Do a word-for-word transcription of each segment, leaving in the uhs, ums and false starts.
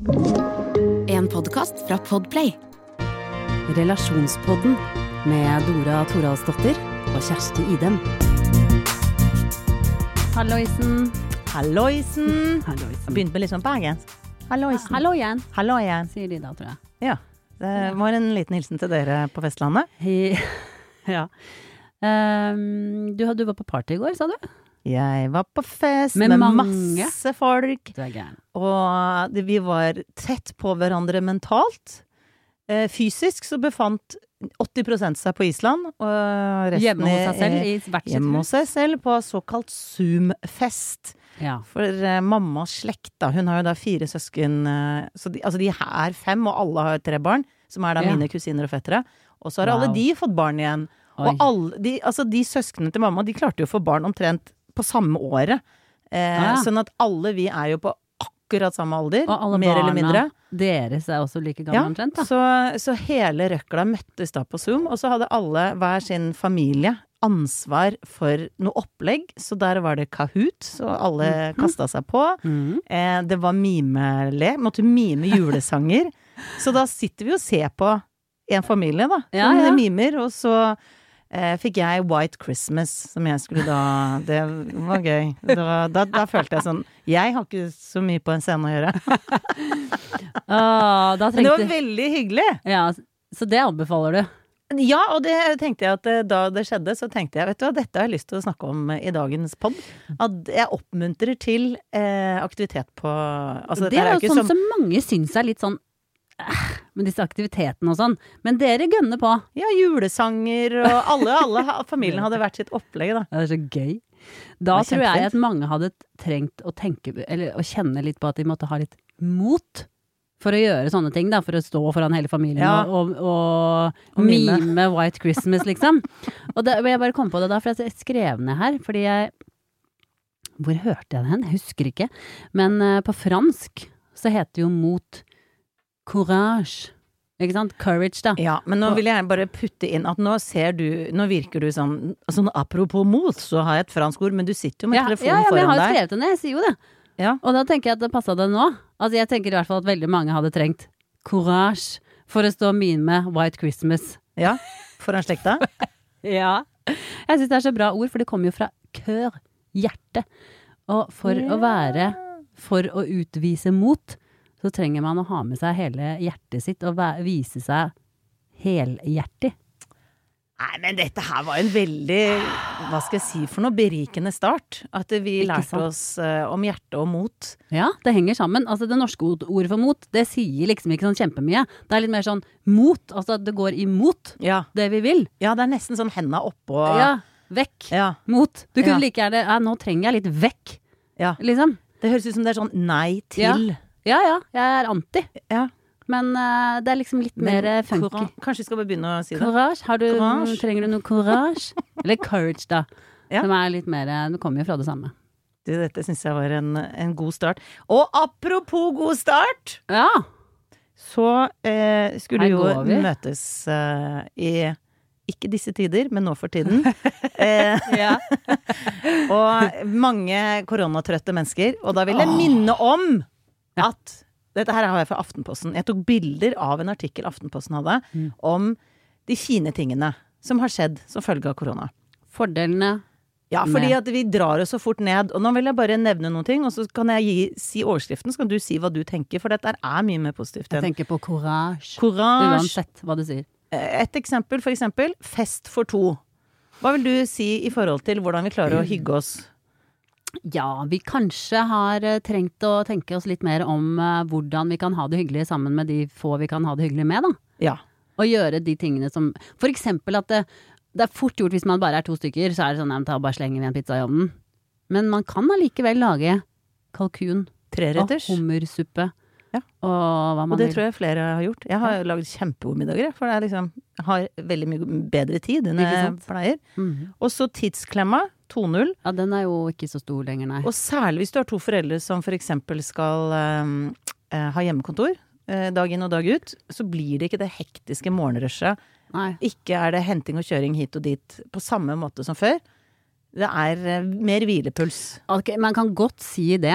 En podcast fra Podplay. Relasjonspodden med Dora Toralsdottir og Kjersti Idem. Halloisen. Halloisen. Halloisen. Begynt med litt sånn bergensk. Halloisen. Hallo igjen, Hallo igjen. sier de da, tror jeg. Ja, det var en liten hilsen til dere på Vestlandet. He, ja. Um, du, du var på party i går, sa du? Jeg var på fest Med med, mange. masse folk, Du er gæren. og det, vi var tett på hverandre mentalt. Eh, fysisk så befant åtti prosent seg på Island, og resten Hjemme hos seg selv, i, i hvert sitt hjemme hus. hos seg selv på såkalt Zoom-fest. Ja. For eh, mammas slekt da, hun har jo da fire søsken, eh, så de, altså de er fem, og alle har tre barn, som er da Ja. mine kusiner og fettere. Og så har Wow. alle de fått barn igjen. Oi. Og alle, de, altså de søskene til mamma, de klarte jo å få barn omtrent på samme året. Eh, Ah, ja. Sånn at alle vi er jo på akkurat samme alder, Og alle mer eller barna mindre. deres er også like gamle Ja, omtrent, da. så, så hele røkla møttes da på Zoom, og så hadde alle hver sin familie ansvar for noe opplegg, så der var det Kahoot, så alle kastet seg på. Mhm. Eh, det var mimele, måtte mime julesanger. Så da sitter vi og ser på en familie da, Ja, som ja. mimer, og så eh, fikk jeg White Christmas, som jeg skulle da, det var gøy. Det var, da, da følte jeg sånn, jeg har ikke så mye på en scene å gjøre. Ah, da Men det var trengte... veldig hyggelig. Ja, så det anbefaler du. Ja, og det tenkte jeg at eh, da det skjedde, så tenkte jeg, vet du hva, dette har jeg lyst til å snakke om eh, i dagens podd. At jeg oppmuntrer til eh, aktivitet på altså, Det dette er jo jo ikke sånn som mange syns er litt sånn eh, med disse aktivitetene og sånn. Men dere gønner på. Ja, julesanger, og alle, alle ha- familien hadde vært sitt opplegg, da. Det er så gøy. Da Det var tror jeg kjempefint. at mange hadde trengt å tenke, eller å kjenne litt på at de måtte ha litt mot for å gjøre sånne ting, da, for å stå foran hele familien Ja. og, og, Og mime. mime White Christmas, liksom. Og det, jeg bare kom på det da, for jeg skrev ned her, fordi jeg hvor hørte jeg det hen? Jeg husker ikke. Men eh, på fransk så heter jo mot courage. Ikke sant? Courage, da. Ja, men nå vil jeg bare putte inn at nå ser du, nå virker du sånn, sånn apropos mot, så har jeg et fransk ord, men du sitter jo med Ja, ja, telefonen ja, men jeg foran har jo deg. skrevet det ned, jeg sier jo det. Ja. Og da tenker jeg at det passet det nå. Altså jeg tenker i hvert fall at veldig mange hadde trengt courage for å stå og mime White Christmas. Ja, foran slekta. Ja. Jeg synes det er så bra ord, for det kommer jo fra kør, hjerte. Og for Ja. å være, for å utvise mot, så trenger man å ha med seg hele hjertet sitt og væ- vise seg helhjertig. Nei, men dette her var en veldig, hva skal jeg si for noe, berikende start. At vi Ikke lærte sant? oss eh, om hjerte og mot. Ja, det henger sammen. Altså det norske ord- ordet for mot, det sier liksom ikke sånn kjempemye. Det er litt mer sånn mot, altså at det går imot Ja, det vi vil. ja det er nesten sånn henda oppå. Ja, vekk. Ja, Mot. Du kunne Ja. like gjerne, ja, nå trenger jeg litt vekk, ja. liksom. Det høres ut som det er sånn nei til. Ja, ja, jeg er anti. Ja. Men eh, det er liksom litt mer eh, funky. Coura- Kanskje vi skal bare begynne å si det. Courage? Har du, Courage. trenger du noe courage? Eller courage, da. Ja. Som er litt mer, eh, det kommer jo fra det samme. Du, dette synes jeg var en, en god start. Og apropos god start, Ja. så eh, skulle Her jo går vi. møtes eh, i ikke disse tider, men nå for tiden. eh, Ja. og mange koronatrøtte mennesker. Og da vil jeg minne om Ja. at dette her har jeg fra Aftenposten. Jeg tok bilder av en artikkel Aftenposten hadde Mm. om de fine tingene som har skjedd som følge av korona. Fordelene. Ja, fordi Med. at vi drar oss så fort ned. Og nå vil jeg bare nevne noen ting, og så kan jeg gi, si overskriften, så kan du si hva du tenker, for dette er mye mer positivt Jeg enn tenker på courage. courage. Uansett hva du sier. Et eksempel, for eksempel, fest for to. Hva vil du si i forhold til hvordan vi klarer å hygge oss? Ja, vi kanskje har eh, trengt å tenke oss litt mer om eh, hvordan vi kan ha det hyggelig sammen med de få vi kan ha det hyggelig med, da. Ja. Og gjøre de tingene som, for eksempel at det, det er fort gjort hvis man bare er to stykker, så er det sånn, jeg tar bare slenger vi en pizza i ovnen. Men man kan allikevel lage kalkun og Treretters. hummersuppe. Ja. Og hva man Og det vil. tror jeg flere har gjort. Jeg har lagd kjempegode middager, for det er liksom, jeg har veldig mye bedre tid enn Ikke jeg sant? pleier. Mhm. Og så tidsklemma, to null. Ja, den er jo ikke så stor lenger, nei. Og særlig hvis du har to foreldre som for eksempel skal um, eh, ha hjemmekontor eh, dag inn og dag ut, så blir det ikke det hektiske morgenrushet. nei. Ikke er det henting og kjøring hit og dit på samme måte som før. Det er eh, mer hvilepuls. Ok, man kan godt si det,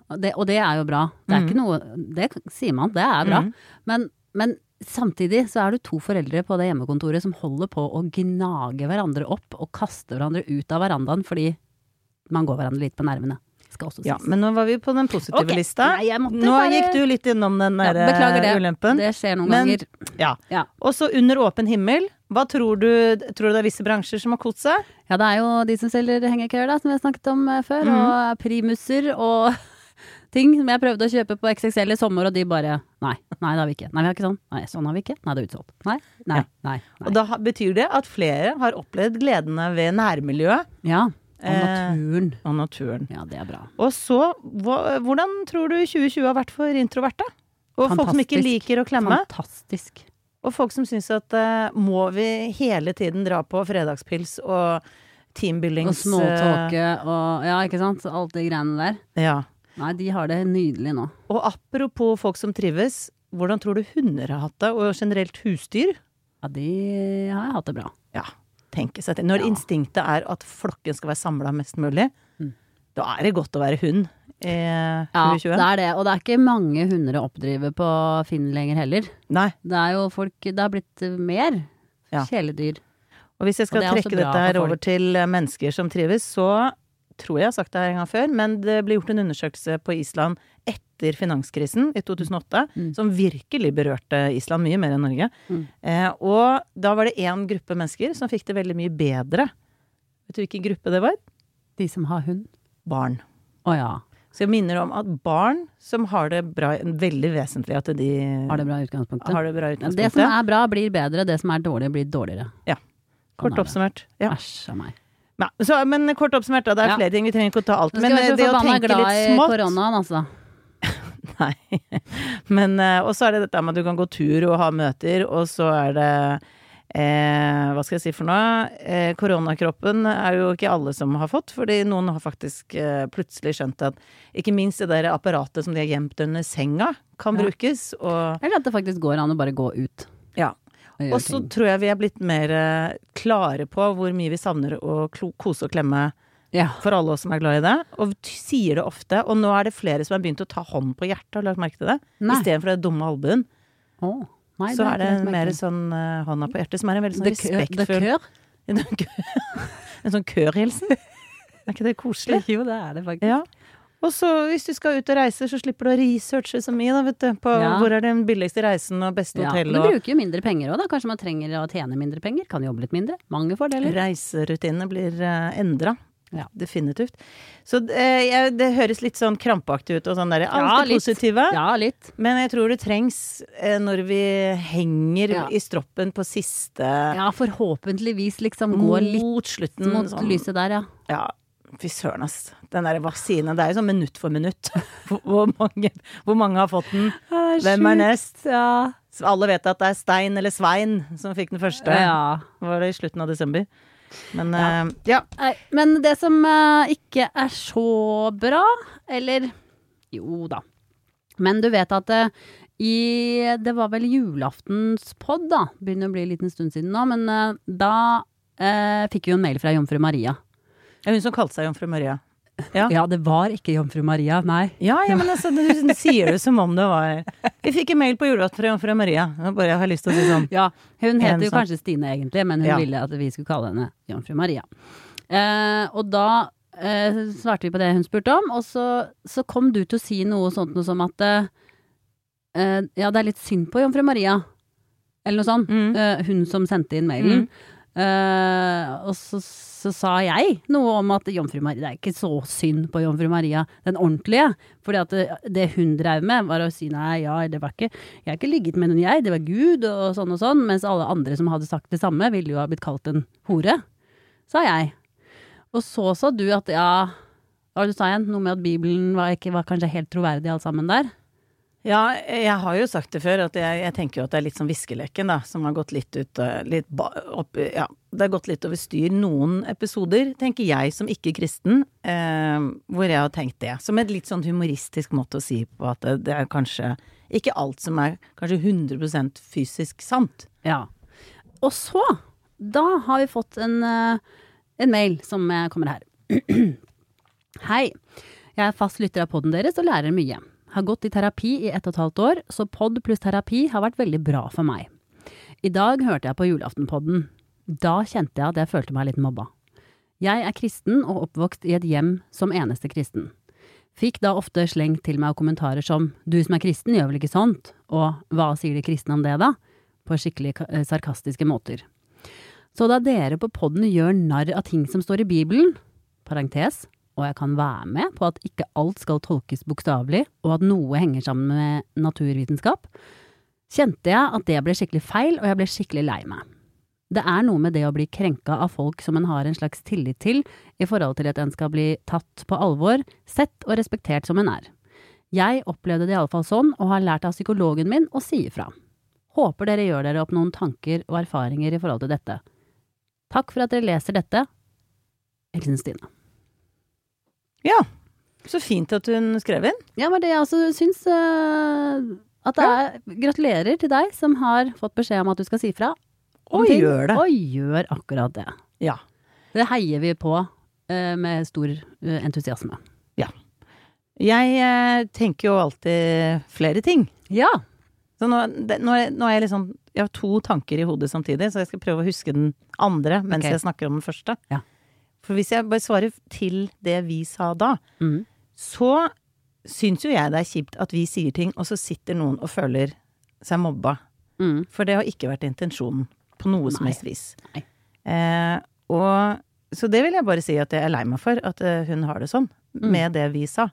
Og det, og det er jo bra. Det er Mm. ikke noe, det sier man, det er bra. Mm. Men, men samtidig så er du to foreldre på det hjemmekontoret som holder på å gnage hverandre opp og kaste hverandre ut av verandaen fordi man går hverandre litt på nervene. Skal også sies. Ja, men nå var vi på den positive Ok. lista. Nei, jeg måtte Nå bare- gikk du litt innom den Ja, der beklager det. ulempen. Det skjer noen Men- ganger. Ja. Ja. Og så under åpen himmel, hva tror du, tror du det er visse bransjer som har kost seg? Ja, det er jo de som selger hengekøyer da, som vi har snakket om eh, før, Mhm. og primuser og ting som jeg prøvde å kjøpe på X X L i sommer, og de bare, nei, nei det har vi ikke. Nei, vi har ikke sånn. Nei, sånn har vi ikke. Nei, det er utsolgt. Nei, nei, Ja. nei. nei. Og da ha- betyr det at flere har opplevd gledene ved nærmiljøet Ja, og Eh, naturen. og naturen. Ja, det er bra. Og så, hva, hvordan tror du tjue tjue har vært for introverte? Og folk som ikke Fantastisk. liker å klemme? Fantastisk. Og folk som syns at eh, må vi hele tiden dra på fredagspils og Og teambuildings... småtåke og, ja, ikke sant? Alt de greiene der. eh, ja. Nei, de har det nydelig nå. Og apropos folk som trives, hvordan tror du hunder har hatt det, og generelt husdyr? Ja, de har hatt det bra. Ja, tenke seg til. Når Ja. instinktet er at flokken skal være samla mest mulig, Mm. da er det godt å være hund i Ja, tjue tjue. det er det. Og det er ikke mange hunder å oppdrive på Finn lenger heller. Nei. Det er jo folk, det har blitt eh, mer Ja. kjæledyr. Og hvis jeg skal Og det er også trekke bra dette her for folk. over til eh, mennesker som trives, så tror jeg jeg har sagt det her en gang før, men det ble gjort en undersøkelse på Island etter finanskrisen i to tusen og åtte, Mm. som virkelig berørte Island mye mer enn Norge. Mm. Eh, og da var det én gruppe mennesker som fikk det veldig mye bedre. Vet du hvilken gruppe det var? De som har hund. Barn. Å ja. Så jeg minner om at barn som har det bra, veldig vesentlig at de Har det bra i utgangspunktet. har det bra i Ja, det som utgangspunktet. er bra blir bedre, det som er dårlig blir dårligere. Kort Sånn er det. oppsummert. Ja. Æsj av meg. Ja, så, men kort oppsummert, da. Det er Ja. flere ting, vi trenger ikke å ta alt. Nå Men skal vi eh, så det å forbanna tenke glad litt i smått koronaen, altså. Nei. Men eh, og så er det dette med at du kan gå tur og ha møter, og så er det eh, hva skal jeg si for noe? Eh, koronakroppen er jo ikke alle som har fått, fordi noen har faktisk eh, plutselig skjønt at ikke minst det der apparatet som de har gjemt under senga, kan Ja. brukes. Og, Eller at det faktisk går an å bare gå ut. ja. Og gjøre og så ting. tror jeg vi er blitt mer eh, klare på hvor mye vi savner å klo- kose og klemme Ja. for alle oss som er glad i det, og t- sier det ofte. Og nå er det flere som har begynt å ta hånd på hjertet, har du lagt merke til det? Nei. Istedenfor den dumme albuen. Å, nei, Så har er det ikke lagt merke mer til. sånn eh, hånda på hjertet, som er en veldig sånn Det kø- det respektfull kør? En sånn kørhilsen. Er ikke det koselig? Jo, det er det faktisk. Ja. Og så hvis du skal ut og reise, så slipper du å researche så mye, da, vet du. På Ja. hvor er den billigste reisen og beste Ja, hotell men du og bruker jo mindre penger òg, da. Kanskje man trenger å tjene mindre penger? Kan jobbe litt mindre. Mange fordeler. reiserutinene blir uh, endra. Ja. Definitivt. Så eh, jeg, det høres litt sånn krampaktig ut og sånn derre alt Ja, det litt. positive. Ja, litt. Men jeg tror det trengs eh, når vi henger Ja. i stroppen på siste Ja, forhåpentligvis liksom gå litt mot slutten. mot sånn- lyset der, ja. Ja, fy søren, ass. Den der vaksinen, det er jo sånn minutt for minutt. Hvor mange, hvor mange har fått den? Hvem er nest? Ja. Så alle vet at det er Stein eller Svein som fikk den første. ja. Var det i slutten av desember? Men Ja. eh, ja. Nei, men det som eh, ikke er så bra, eller jo da. Men du vet at eh, i Det var vel julaftenspodd, da. Begynner å bli en liten stund siden nå, men eh, da eh, fikk vi jo en mail fra Jomfru Maria. Det er hun som kalte seg Jomfru Maria. Ja. Ja, det var ikke Jomfru Maria, nei. Ja, ja, men altså, du sier det som om det var Vi fikk en mail på julaften fra Jomfru Maria. Jeg bare har lyst til å si sånn. Ja, hun En heter jo sånn- kanskje Stine egentlig, men hun Ja. ville at vi skulle kalle henne Jomfru Maria. Eh, og da eh, svarte vi på det hun spurte om, og så, så kom du til å si noe sånt noe som at eh, eh, ja, det er litt synd på Jomfru Maria. Eller noe sånt. Mm. Eh, hun som sendte inn mailen. Eh, og så, så sa jeg noe om at Jomfru Maria, det er ikke så synd på Jomfru Maria, den ordentlige. Fordi at det, det hun drev med var å si nei, ja, det var ikke, jeg har ikke ligget med noen jeg, det var Gud og sånn og sånn. Mens alle andre som hadde sagt det samme ville jo ha blitt kalt en hore, sa jeg. Og så sa du at ja, hva var det du sa igjen? Noe med at Bibelen var, ikke, var kanskje helt troverdig alt sammen der. Ja, jeg har jo sagt det før, at jeg, jeg tenker jo at det er litt sånn viskeleken, da, som har gått litt ut eh, litt ba, opp, ja, det har gått litt over styr noen episoder, tenker jeg som ikke-kristen, eh, hvor jeg har tenkt det. Som et litt sånn humoristisk måte å si på at det, det er kanskje ikke alt som er kanskje hundre prosent fysisk sant. Ja. Og så, da har vi fått en, eh, en mail som eh, kommer her. Hei. Jeg er fast lytter av podden deres og lærer mye. Har gått i terapi i ett og et halvt år, så podd pluss terapi har vært veldig bra for meg. I dag hørte jeg på julaftenpodden. Da kjente jeg at jeg følte meg litt mobba. Jeg er kristen og oppvokst i et hjem som eneste kristen. Fikk da ofte slengt til meg kommentarer som «Du som er kristen gjør vel ikke sånt?» og «Hva sier de kristne om det da?» på skikkelig sarkastiske måter. Så da dere på podden gjør narr av ting som står i Bibelen, parentes, og jeg kan være med på at ikke alt skal tolkes bokstavelig, og at noe henger sammen med naturvitenskap, kjente jeg at det ble skikkelig feil, og jeg ble skikkelig lei meg. Det er noe med det å bli krenka av folk som en har en slags tillit til, i forhold til at en skal bli tatt på alvor, sett og respektert som en er. Jeg opplevde det i alle fall sånn, og har lært av psykologen min å si ifra. Håper dere gjør dere opp noen tanker og erfaringer i forhold til dette. Takk for at dere leser dette. Hilsen Stine. Ja, så fint at hun skrev inn. Ja, men det jeg også syns uh, at det er, gratulerer til deg som har fått beskjed om at du skal si fra. Og gjør det. Og gjør akkurat det. Ja. Det heier vi på uh, med stor uh, entusiasme. Ja. Jeg uh, tenker jo alltid flere ting. Ja. Så nå, det, nå, er, nå er jeg liksom, jeg har to tanker i hodet samtidig, så jeg skal prøve å huske den andre mens okay. jeg snakker om den første. Ja. For hvis jeg bare svarer til det vi sa da, mm. så syns jo jeg det er kjipt at vi sier ting, og så sitter noen og føler seg mobba. Mm. For det har ikke vært intensjonen på noe som helst vis. Nei. Eh, og, så det vil jeg bare si at jeg er lei meg for, at uh, hun har det sånn, mm. med det vi sa.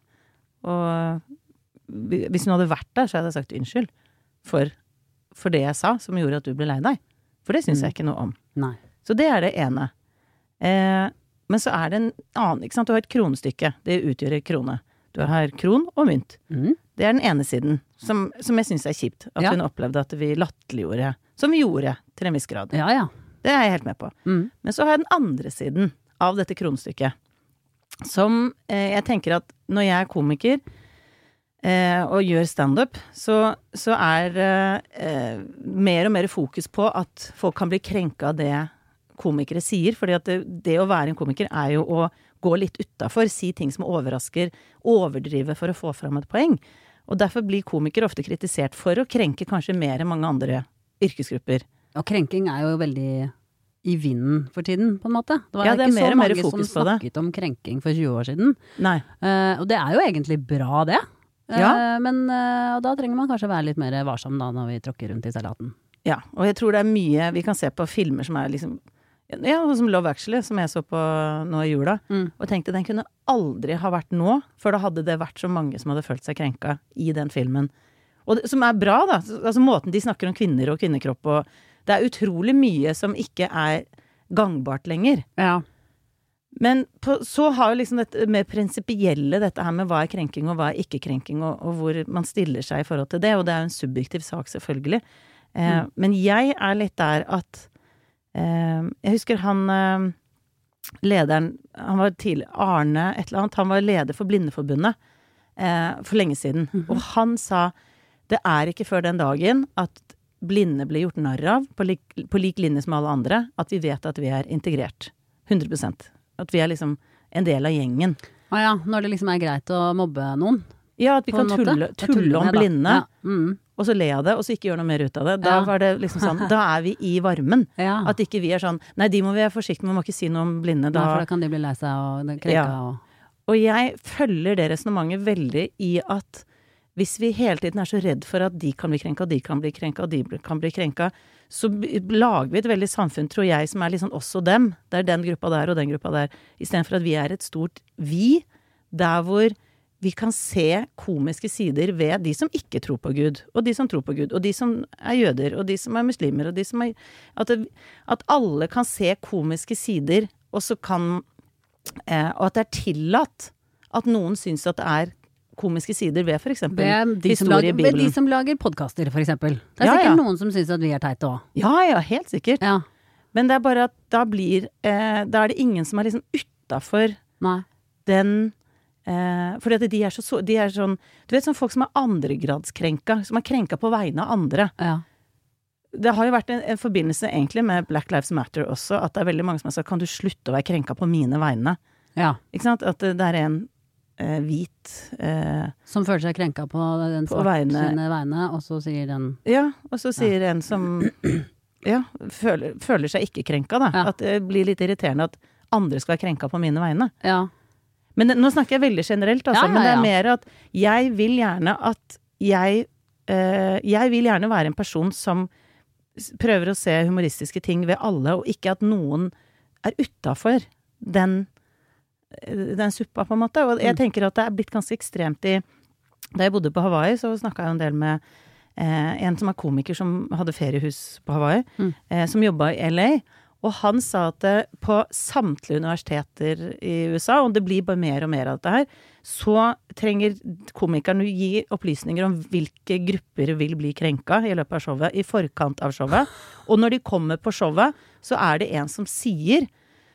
Og hvis hun hadde vært der, så hadde jeg sagt unnskyld for, for det jeg sa, som gjorde at du ble lei deg. For det syns mm. jeg ikke noe om. Nei. Så det er det ene. Eh, men så er det en annen, ikke sant? Du har et kronestykke, det utgjør en krone. Du har kron og mynt. Mm. Det er den ene siden, som, som jeg synes er kjipt. At ja. hun opplevde at vi latterliggjorde, som vi gjorde til en viss grad. Ja, ja. Det er jeg helt med på. Mm. Men så har jeg den andre siden av dette kronestykket, som eh, jeg tenker at når jeg er komiker eh, og gjør stand-up, så, så er eh, mer og mer fokus på at folk kan bli krenket av det komikere sier, fordi at det, det å være en komiker er jo å gå litt utenfor, si ting som overrasker, overdrive for å få fram et poeng. Og derfor blir komikere ofte kritisert for å krenke kanskje mer enn mange andre yrkesgrupper. Og krenking er jo veldig i vinden for tiden, på en måte. Det var ja, det er ikke mer så og mer mange fokus som på det. Snakket om krenking for tjue år siden. Nei. Uh, og det er jo egentlig bra det. Uh, ja. Men uh, da trenger man kanskje være litt mer varsom da, når vi tråkker rundt i salaten. Ja, og jeg tror det er mye, vi kan se på filmer som er liksom, ja, som Love Actually, som jeg så på nå i jula, mm. og tenkte den kunne aldri ha vært nå, for da hadde det vært så mange som hadde følt seg krenka i den filmen. Og det, som er bra da, altså måten de snakker om kvinner og kvinnekropp, og det er utrolig mye som ikke er gangbart lenger. Ja. Men på, så har jo liksom dette mer prinsipielle, dette her med hva er krenking og hva er ikke krenking, og, og hvor man stiller seg i forhold til det, og det er jo en subjektiv sak selvfølgelig. Eh, mm. Men jeg er litt der at eh, jeg husker han eh, lederen, han var tidlig, Arne et eller annet, han var leder for Blindeforbundet eh, for lenge siden, mm-hmm. og han sa det er ikke før den dagen at blinde blir gjort narr av på lik, på lik linje som alle andre, at vi vet at vi er integrert. hundre prosent. At vi er liksom en del av gjengen. Ah ja, når det liksom er greit å mobbe noen. Ja, at vi kan tulle, tulle om blinde, ja. mm. og så le av det, og så ikke gjøre noe mer ut av det. Da ja. var det liksom sånn, da er vi i varmen. Ja. At ikke vi er sånn, nei, de må vi være forsiktige med, må ikke si noe om blinde. Da, nei, for da kan de bli lei seg og krenka. Ja. Og... og jeg følger det resonemanget veldig i at hvis vi hele tiden er så redd for at de kan bli krenka, de kan bli krenka, og de kan bli krenka, så lager vi et veldig samfunn, tror jeg, som er liksom oss og dem. Det er den gruppa der og den gruppa der. I stedet for at vi er et stort vi, der hvor vi kan se komiske sider ved de som ikke tror på Gud, og de som tror på Gud, og de som er jøder, og de som er muslimer, og de som er... At, det, at alle kan se komiske sider, og så kan... Eh, og at det er tillatt at noen syns at det er komiske sider ved for eksempel historie i Bibelen. Ved de som lager podcaster, for eksempel. Det er ja, sikkert ja. Noen som synes at vi er teite også. Ja, ja, helt sikkert. Ja. Men det er bare at da blir, eh, da er det ingen som er liksom utenfor Nei. Den, eh, fordi at de er, så, de er sånn, du vet sånn folk som er andregradskrenka, som er krenka på vegne av andre. Ja. Det har jo vært en, en forbindelse egentlig med Black Lives Matter også, at det er veldig mange som har sagt, kan du slutte å være krenka på mine vegne? Ja. Ikke sant? At det, det er en eh, hvit eh, Som føler seg krenka på den På svarte vegne- sine vegne, og så sier den Ja, og så sier en som ja, føler, føler seg ikke krenka, da. Ja. At det blir litt irriterende at andre skal være krenka på mine vegne. Ja. Men det, nå snakker jeg veldig generelt, altså. Ja, ja, Men det er ja. mer at jeg vil gjerne at jeg eh, Jeg vil gjerne være en person som s- prøver å se humoristiske ting ved alle, og ikke at noen er utafor den, den suppa, på en måte. Og jeg Mm. tenker at det er blitt ganske ekstremt i Da jeg bodde på Hawaii, så snakka jeg en del med eh, en som er komiker som hadde feriehus på Hawaii, Mm. eh, som jobba i L A. Og han sa at det, på samtlige universiteter i U S A, og det blir bare mer og mer av dette her, så trenger komikeren å gi opplysninger om hvilke grupper vil bli krenka i løpet av showet, i forkant av showet. Og når de kommer på showet, så er det en som sier,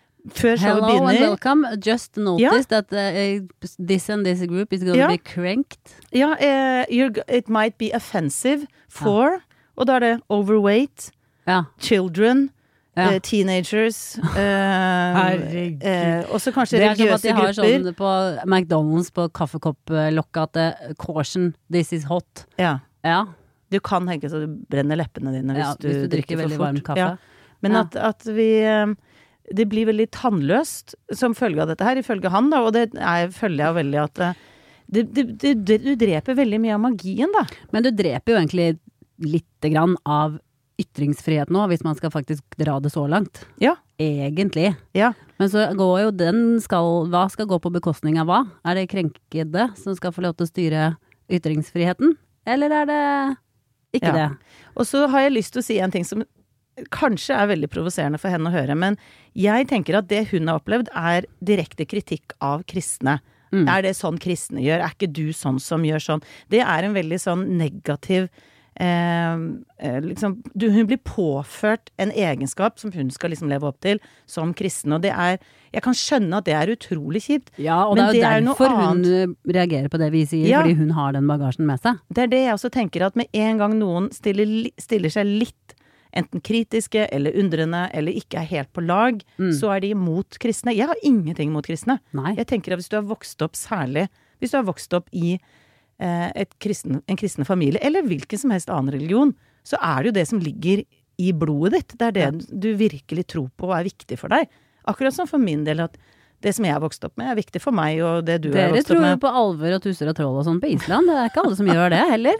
før showet Hello and begynner welcome. Just noticed that uh, this and this group is going Ja. to be cranked. Ja, eh, you're, g- it might be offensive for, og da er det overweight, Ja. children, Ja. eh, teenagers, eh, Herregud. eh, også kanskje Det er som at religiøse de har grupper. sånn på McDonald's på kaffekopplokket at det, caution, this is hot. Ja. Ja, Du kan tenke så du brenner leppene dine hvis, ja du, hvis du drikker for veldig fort. varm kaffe. Ja. Men Ja. at, at vi eh, det blir veldig tannløst som følge av dette her, ifølge han, da, og det er, følger jeg jo veldig at eh, det, det, det, det, du dreper veldig mye av magien, da. Men du dreper jo egentlig lite grann av ytringsfrihet nå, hvis man skal faktisk dra det så langt. Ja. Egentlig. Ja. Men så går jo den skal, hva skal gå på bekostning av hva? Er det krenkede som skal få lov til å styre ytringsfriheten? Eller er det ikke Ja. det? Og så har jeg lyst til å si en ting som kanskje er veldig provoserende for henne å høre, men jeg tenker at det hun har opplevd er direkte kritikk av kristne. Mm. Er det sånn kristne gjør? Er ikke du sånn som gjør sånn? Det er en veldig sånn negativ eh, eh, liksom, du, hun blir påført en egenskap som hun skal liksom leve opp til som kristen, og det er, jeg kan skjønne at det er utrolig kjipt. Ja, og Men det er det er jo noe derfor hun reagerer på det vi sier, Ja. fordi hun har den bagasjen med seg. Det er det jeg også tenker, at med en gang noen stiller, li- stiller seg litt enten kritiske eller undrende eller ikke er helt på lag, Mm. så er de imot kristne. Jeg har ingenting mot kristne. Nei. Jeg tenker at hvis du har vokst opp særlig, hvis du har vokst opp i eh, et kristen, en kristen familie, eller hvilken som helst annen religion, så er det jo det som ligger i blodet ditt. Det er det du virkelig tror på og er viktig for deg. Akkurat som for min del at det som jeg har vokst opp med er viktig for meg, og det du har Dere vokst opp tror jo med. på alver og tusser og troll og sånn på Island. Det er ikke alle som gjør det heller.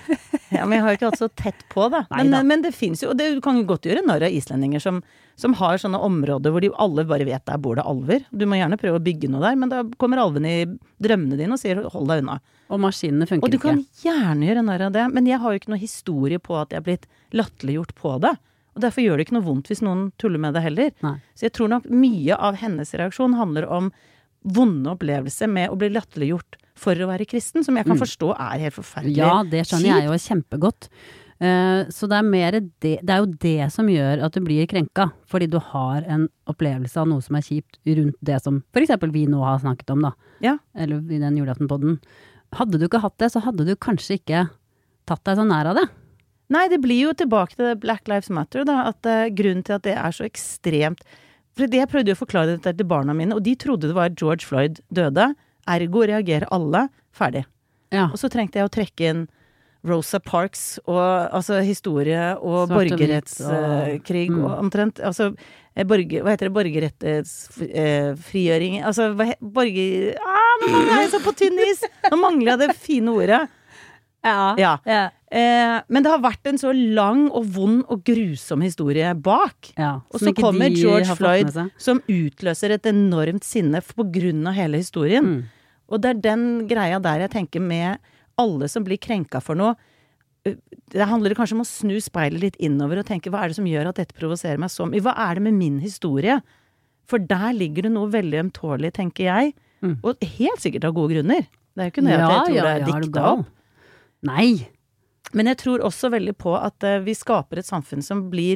Ja, men jeg har jo ikke hatt så tett på det. Nei Men, da. men det finnes jo, og det, du kan jo godt gjøre narr av islendinger som, som har sånne områder hvor de alle bare vet der bor det alver. Du må gjerne prøve å bygge noe der, men da kommer alvene i drømmene dine og sier hold deg unna. Og maskinene funker Og du ikke. kan gjerne gjøre narr av det, men jeg har jo ikke noe historie på at jeg er blitt latterliggjort på det. Og derfor gjør det ikke noe vondt hvis noen tuller med det heller. Nei. Så jeg tror nok mye av hennes reaksjon handler om vonde opplevelser med å bli latterliggjort for å være kristen, som jeg kan Mm. forstå er helt forferdelig. Ja, det skjønner jeg jo kjempegodt. Eh, så det er mer det, det er jo det som gjør at du blir krenka, fordi du har en opplevelse av noe som er kjipt rundt det som for eksempel vi nå har snakket om, da. Ja. Eller i den julaftenpodden. Hadde du ikke hatt det, så hadde du kanskje ikke tatt deg så nær av det. Nei, det blir jo tilbake til Black Lives Matter, da, at uh, grunnen til at det er så ekstremt. For det jeg prøvde jo å forklare dette til barna mine, og de trodde det var George Floyd døde, ergo reagerer alle, ferdig. Ja. Og så trengte jeg å trekke inn Rosa Parks og altså historie og Svart og hvit borgerrettskrig og, og- mm. og omtrent, altså eh, borger, hva heter det, borgerrettsfrigjøring, eh, altså hva he, borger, ah, nå er jeg så på tynn is, nå mangler jeg det fine ordet. Ja. Ja. Ja. Eh, men det har vært en så lang og vond og grusom historie bak. Ja. Og Som så ikke kommer de George har fått Floyd, med seg. som utløser et enormt sinne på grunn av hele historien. Mm. Og det er den greia der jeg tenker med alle som blir krenka for noe. uh, Det handler kanskje om å snu speilet litt innover og tenke hva er det som gjør at dette provoserer meg så mye? Hva er det med min historie? For der ligger det noe veldig ømtålig, tenker jeg. Mm. Og helt sikkert av gode grunner. Det er jo ikke noe at jeg tror det er er du dikta gal? opp. Nei. Men jeg tror også veldig på at eh, vi skaper et samfunn som blir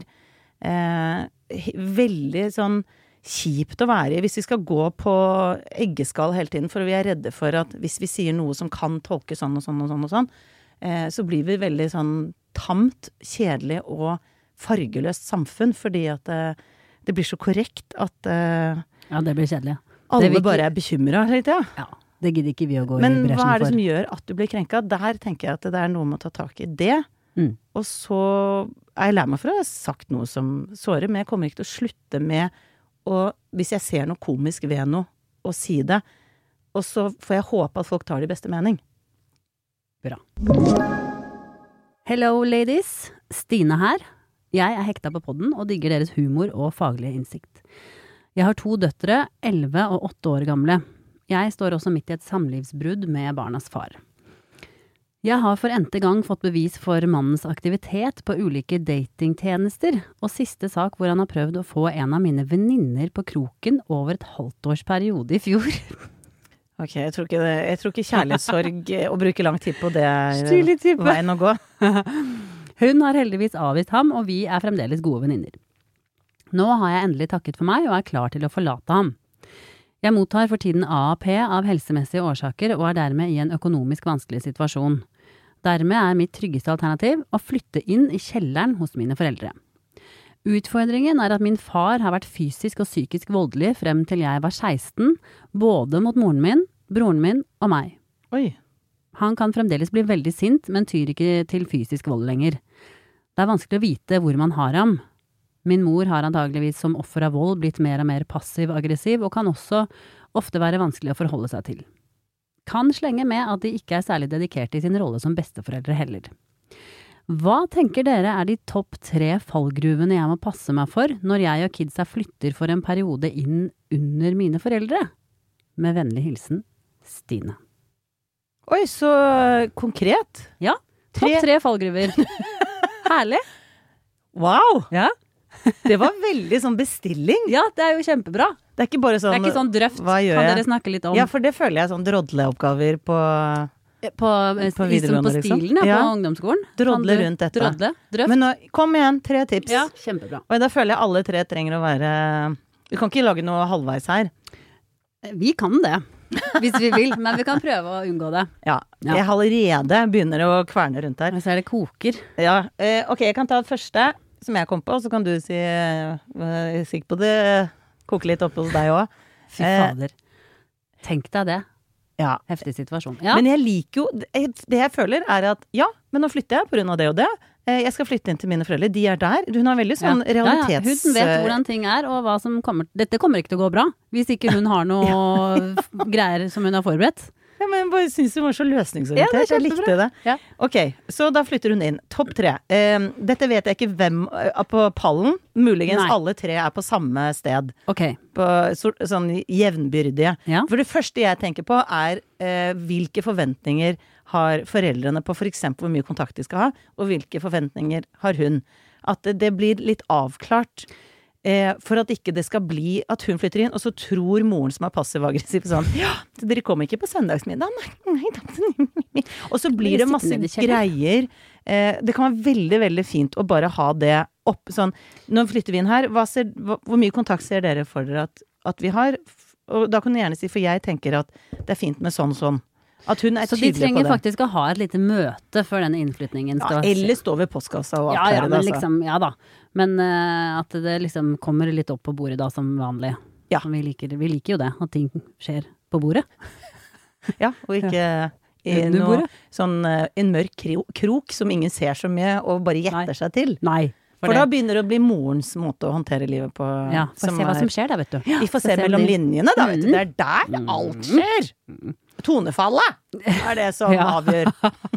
eh, he- veldig sånn kjipt å være i. Hvis vi skal gå på eggeskall hele tiden, for vi er redde for at hvis vi sier noe som kan tolkes sånn og sånn og sånn og sånn, eh, så blir vi veldig sånn tamt, kjedelig og fargeløst samfunn, fordi at eh, det blir så korrekt at eh, Ja, det blir kjedelig. alle vil ikke- bare er bekymra hele tida. Ja. Det gidder ikke vi å gå Men i bresjen for. hva er det som gjør at du blir krenka? Der tenker jeg at det er noe med å ta tak i det. Mm. Og så er jeg lei meg for å ha sagt noe som sårer, men jeg kommer ikke til å slutte med å, hvis jeg ser noe komisk ved noe, å si det. Og så får jeg håpe at folk tar det i beste mening. Bra. Hello ladies, Stine her. Jeg er hekta på podden og digger deres humor og faglige innsikt. Jeg har to døtre, elleve og åtte år gamle. Jeg står også midt i et samlivsbrudd med barnas far. Jeg har for ente gang fått bevis for mannens aktivitet på ulike datingtjenester, og siste sak hvor han har prøvd å få en av mine venninner på kroken over et halvt års periode i fjor. Ok, jeg tror ikke, det, jeg tror ikke kjærlighetssorg å bruke lang tid på det er veien å gå. Hun har heldigvis avvist ham, og vi er fremdeles gode venninner. Nå har jeg endelig takket for meg og er klar til å forlate ham. Jeg mottar for tiden A A P av helsemessige årsaker og er dermed i en økonomisk vanskelig situasjon. Dermed er mitt tryggeste alternativ å flytte inn i kjelleren hos mine foreldre. Utfordringen er at min far har vært fysisk og psykisk voldelig frem til jeg var seksten, både mot moren min, broren min og meg. Oi. Han kan fremdeles bli veldig sint, men tyr ikke til fysisk vold lenger. Det er vanskelig å vite hvor man har ham. Min mor har antageligvis som offer av vold blitt mer og mer passiv-aggressiv, og kan også ofte være vanskelig å forholde seg til. Kan slenge med at de ikke er særlig dedikerte i sin rolle som besteforeldre heller. Hva tenker dere er de topp tre fallgruvene jeg må passe meg for når jeg og kidsa flytter for en periode inn under mine foreldre? Med vennlig hilsen, Stine. Oi, så konkret. Ja, topp tre fallgruver. Herlig. Wow! Ja. Det var veldig sånn bestilling. Ja, det er jo kjempebra. Det er ikke bare sånn, det er ikke sånn drøft. Hva gjør kan jeg? Dere snakke litt om? Ja, for det føler jeg sånn drodleoppgaver på, på, på videregående, på stilen, liksom. Ja, på ungdomsskolen. Drodle rundt dette. Drodle, drøft. Men nå, kom igjen, tre tips. Ja, kjempebra. Og da føler jeg alle tre trenger å være, vi kan ikke lage noe halvveis her. Vi kan det, hvis vi vil, men vi kan prøve å unngå det. Ja, ja. Jeg allerede begynner å kverne rundt her. Og så er det koker. Ja, eh, ok, jeg kan ta det første som jeg kom på, så kan du si, jeg er sikker på det, koke litt opp hos deg også. Fy fader. Tenk deg det. Ja. Heftig situasjon. Ja. Men jeg liker jo, det jeg føler er at, ja, men nå flytter jeg på grunn av det og det. Jeg skal flytte inn til mine foreldre, de er der. Hun har veldig sånn ja. realitets... Ja, ja. Hun vet hvordan ting er, og hva som kommer... Dette kommer ikke til å gå bra, hvis ikke hun har noe ja. greier som hun har forberedt. Ja, men jeg bare synes hun var så løsningsorientert. Ja, jeg likte det. Ja. Ok, så da flytter hun inn. Topp tre. Eh, dette vet jeg ikke hvem er på pallen. Muligens Nei. alle tre er på samme sted. Ok. På så, sånn jevnbyrdige. Ja. For det første jeg tenker på er eh, hvilke forventninger har foreldrene på for eksempel hvor mye kontakt de skal ha, og hvilke forventninger har hun. At det, det blir litt avklart. Eh, for at ikke det skal bli at hun flytter inn, og så tror moren som er passiv-aggressiv sånn, ja, dere kommer ikke på søndagsmiddag, nei, nei, og så blir det masse greier. Eh, det kan være veldig, veldig fint å bare ha det opp, sånn, nå flytter vi inn her, hva ser, hva, hvor mye kontakt ser dere for dere at, at vi har? Og da kan du gjerne si, for jeg tenker at det er fint med sånn, sånn. At hun er så de trenger på det. faktisk å ha et lite møte før denne innflytningen skal... Ja, eller stå ved postkassa og avklare ja, ja, det. Altså. Liksom, ja da, men uh, at det liksom kommer litt opp på bordet da som vanlig. Ja. Vi liker, vi liker jo det, at ting skjer på bordet. Ja, og ikke ja. i noe, sånn, uh, en mørk krok som ingen ser så mye og bare gjetter Nei. seg til. Nei. For, for da begynner det å bli morens måte å hånte livet på. Ja, får se hva som skjer der, vet du. Vi får se, se mellom de... linjene da, vet du. Det er der mm. alt skjer. Mm. Tonefallet er det som ja. avgjør.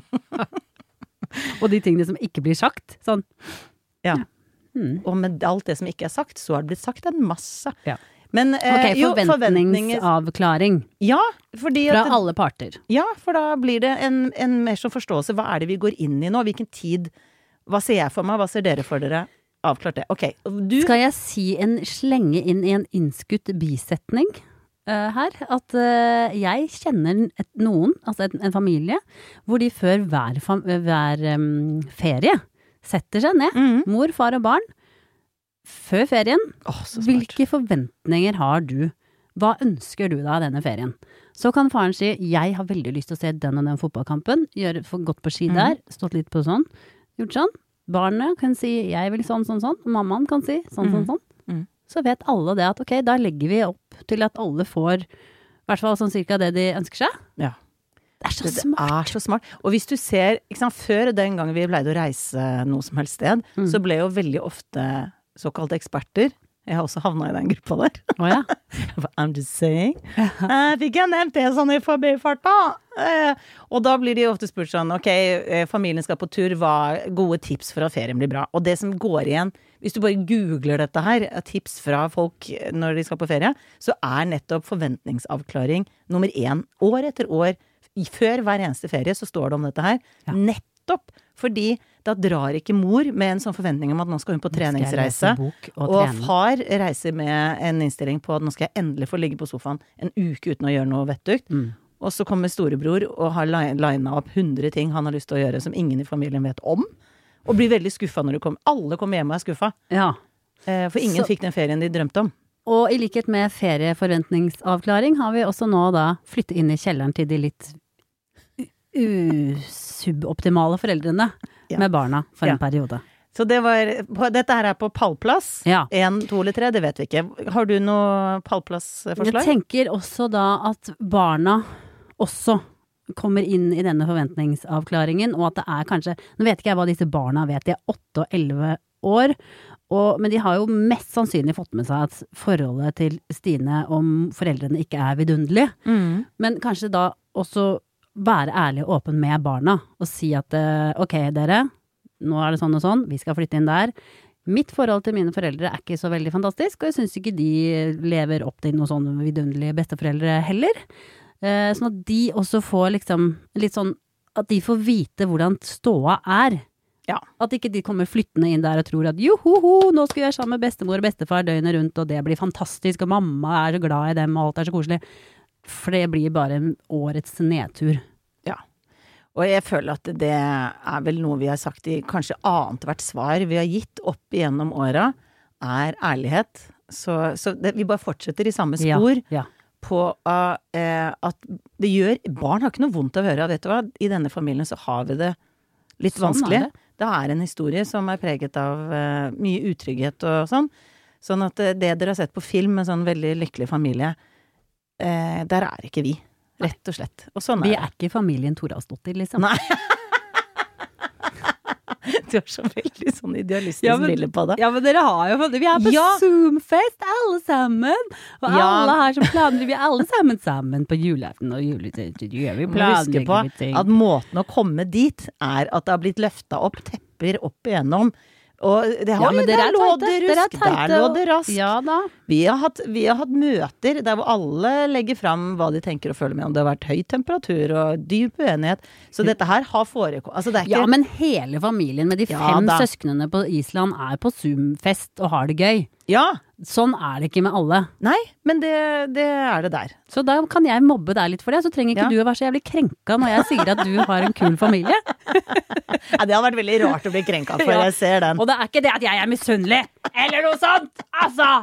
Og de tingene som ikke blir sagt, sånn. Ja. Mm. Og med alt det som ikke er sagt, så har det blitt sagt en masse. Ja. Men, eh, ok, jo, forventningsavklaring. Ja, fordi fra det, alle parter. Ja, for da blir det en, en mer sånn forståelse. Hva er det vi går inn i nå? Hvilken tid? Hva ser jeg for meg? Hva ser dere for dere? Avklart det. Ok. Du... Skal jeg si en slenge inn i en innskutt bisetning? Uh, her, at uh, jeg kjenner et, noen, altså en, en familie, hvor de før hver, hver um, ferie setter seg ned, mm. mor, far og barn, før ferien. Oh, hvilke forventninger har du? Hva ønsker du da av denne ferien? Så kan faren si, jeg har veldig lyst til å se den og den fotballkampen, gjøre gått på ski mm. der, stått litt på sånn, gjort sånn. Barnet kan si, jeg vil sånn, sånn, sånn. Mammaen kan si, sånn, mm. sånn, sånn. Mm. Så vet alle det at ok, da legger vi opp til at alle får hvert fall sånn cirka det de ønsker seg. Ja. Det er så Det smart. er så smart. Og hvis du ser, ikke sant, før den gangen vi pleide å reise noe som helst sted, Mm. så ble jo veldig ofte såkalte eksperter. Jeg har også havnet i den gruppa der. Åja. I'm just saying. Eh, fikk jeg nevnt det sånn i forbifarta? Eh, og da blir de ofte spurt sånn, ok, eh, familien skal på tur, hva er gode tips for at ferien blir bra? Og det som går igjen, hvis du bare googler dette her, tips fra folk når de skal på ferie, så er nettopp forventningsavklaring nummer én. År etter år, før hver eneste ferie, så står det om dette her. Ja. Nettopp fordi da drar ikke mor med en sånn forventning om at nå skal hun på treningsreise. Bok og, Og trene. far reiser med en innstilling på at nå skal jeg endelig få ligge på sofaen en uke uten å gjøre noe vettugt. Mm. Og så kommer storebror og har linet opp hundre ting han har lyst til å gjøre som ingen i familien vet om. Og blir veldig skuffa når du kommer. Alle kommer hjem og er skuffa. Ja. Eh, for ingen Så- fikk den ferien de drømte om. Og i likhet med ferieforventningsavklaring har vi også nå da flyttet inn i kjelleren til de litt usuboptimale foreldrene Ja. med barna for Ja. en periode. Så det var, på, dette her er på pallplass. Ja. En, to eller tre, det vet vi ikke. Har du noe pallplassforslag? Jeg tenker også da at barna også kommer inn i denne forventningsavklaringen, og at det er kanskje, nå vet ikke jeg hva disse barna vet, de er åtte og elleve år, og, men de har jo mest sannsynlig fått med seg at forholdet til Stine om foreldrene ikke er vidunderlig, Mm. men kanskje da også være ærlig og åpen med barna, og si at eh, ok dere, nå er det sånn og sånn, vi skal flytte inn der. Mitt forhold til mine foreldre er ikke så veldig fantastisk, og jeg synes ikke de lever opp til noe sånn vidunderlige besteforeldre heller. Eh, sånn at de også får liksom litt sånn, at de får vite hvordan ståa er. Ja. At ikke de kommer flyttende inn der og tror at johoho, nå skal vi være sammen med bestemor og bestefar døgnet rundt, og det blir fantastisk, og mamma er så glad i dem, og alt er så koselig. For det blir bare årets nedtur. Ja. Og jeg føler at det er vel noe vi har sagt i kanskje annet hvert svar vi har gitt opp igjennom åra, er ærlighet. Så, så det, vi bare fortsetter i samme spor. Ja, ja. På uh, eh, at det gjør barn har ikke noe vondt av å høre, vet du hva, i denne familien så har vi det litt Sånn er vanskelig. det. Det er en historie som er preget av uh, mye utrygghet og sånn. Sånn at uh, det dere har sett på film med sånn veldig lykkelig familie, uh, der er ikke vi, rett og slett. Og sånn Vi er er ikke familien Toralsdottir, liksom. Nei. Du har så veldig sånn idealistisk Ja, men- bilde på det. Ja, men dere har jo Vi er på Ja. Zoom-fest, alle sammen! Og Ja. alle her som planer Vi er alle sammen sammen på julaften og juletid. Gjør vi Du må huske på planlegger ting. at måten å komme dit er at det har blitt løfta opp tepper opp igjennom. Og det har Ja, men der dere er lå teite. det Dere er rusk, der teite, lå og- det rask. Ja da. Vi har, hatt, vi har hatt møter der hvor alle legger fram hva de tenker og føler med, om det har vært høy temperatur og dyp uenighet. Så dette her har forekommet. Altså, det er ikke Ja, men hele familien med de Ja, fem da. søsknene på Island er på Zoom-fest og har det gøy. Ja. Sånn er det ikke med alle. Nei, men det, det er det der. Så da kan jeg mobbe deg litt for det, så trenger ikke Ja. du å være så jævlig krenka når jeg sier at du har en kul familie. Ja, det har vært veldig rart å bli krenka for, Ja. jeg ser den. Og det er ikke det at jeg er misunnelig, eller noe sånt! Altså!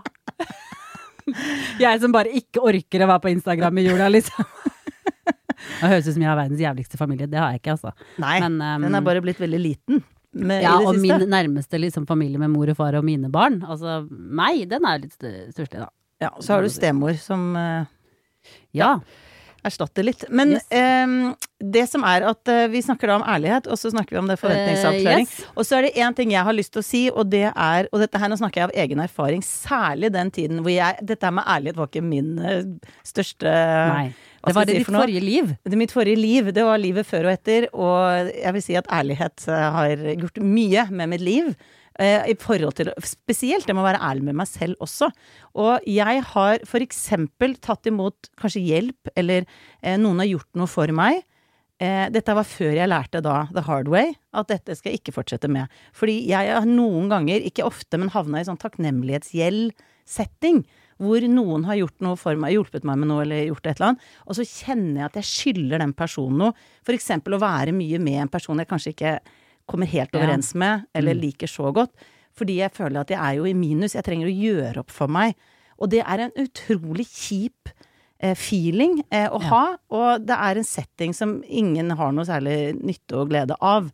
Jeg som bare ikke orker å være på Instagram i jula, liksom. Det høres ut som jeg har verdens jævligste familie. Det har jeg ikke, altså. Nei, Men, um, den er bare blitt veldig liten med, Ja, i det og siste. min nærmeste liksom, familie med mor og far og mine barn. Altså meg, den er litt st- stusslig, da. Ja, så har du stemor som eh, Ja. erstatter litt. Men Yes. eh, det som er at eh, vi snakker da om ærlighet, og så snakker vi om det forventningsavklaring. Eh, yes. Og så er det én ting jeg har lyst til å si, og det er, og dette her nå snakker jeg av egen erfaring, særlig den tiden hvor jeg, dette her med ærlighet var ikke min eh, største Nei. hva Det var skal jeg i si ditt for noe? forrige liv. Det mitt forrige liv, det var livet før og etter, og jeg vil si at ærlighet eh, har gjort mye med mitt liv. Eh, I forhold til, spesielt det med å være ærlig med meg selv også. Og jeg har for eksempel tatt imot kanskje hjelp, eller eh, noen har gjort noe for meg. Eh, dette var før jeg lærte da the hard way, at dette skal jeg ikke fortsette med. Fordi jeg har noen ganger, ikke ofte, men havna i sånn takknemlighetsgjeld-setting, hvor noen har gjort noe for meg, hjulpet meg med noe, eller gjort et eller annet, og så kjenner jeg at jeg skylder den personen noe. For eksempel å være mye med en person jeg kanskje ikke kommer helt Ja. overens med, eller Mm. liker så godt, fordi jeg føler at jeg er jo i minus, jeg trenger å gjøre opp for meg. Og det er en utrolig kjip eh, feeling eh, å Ja. ha, og det er en setting som ingen har noe særlig nytte og glede av.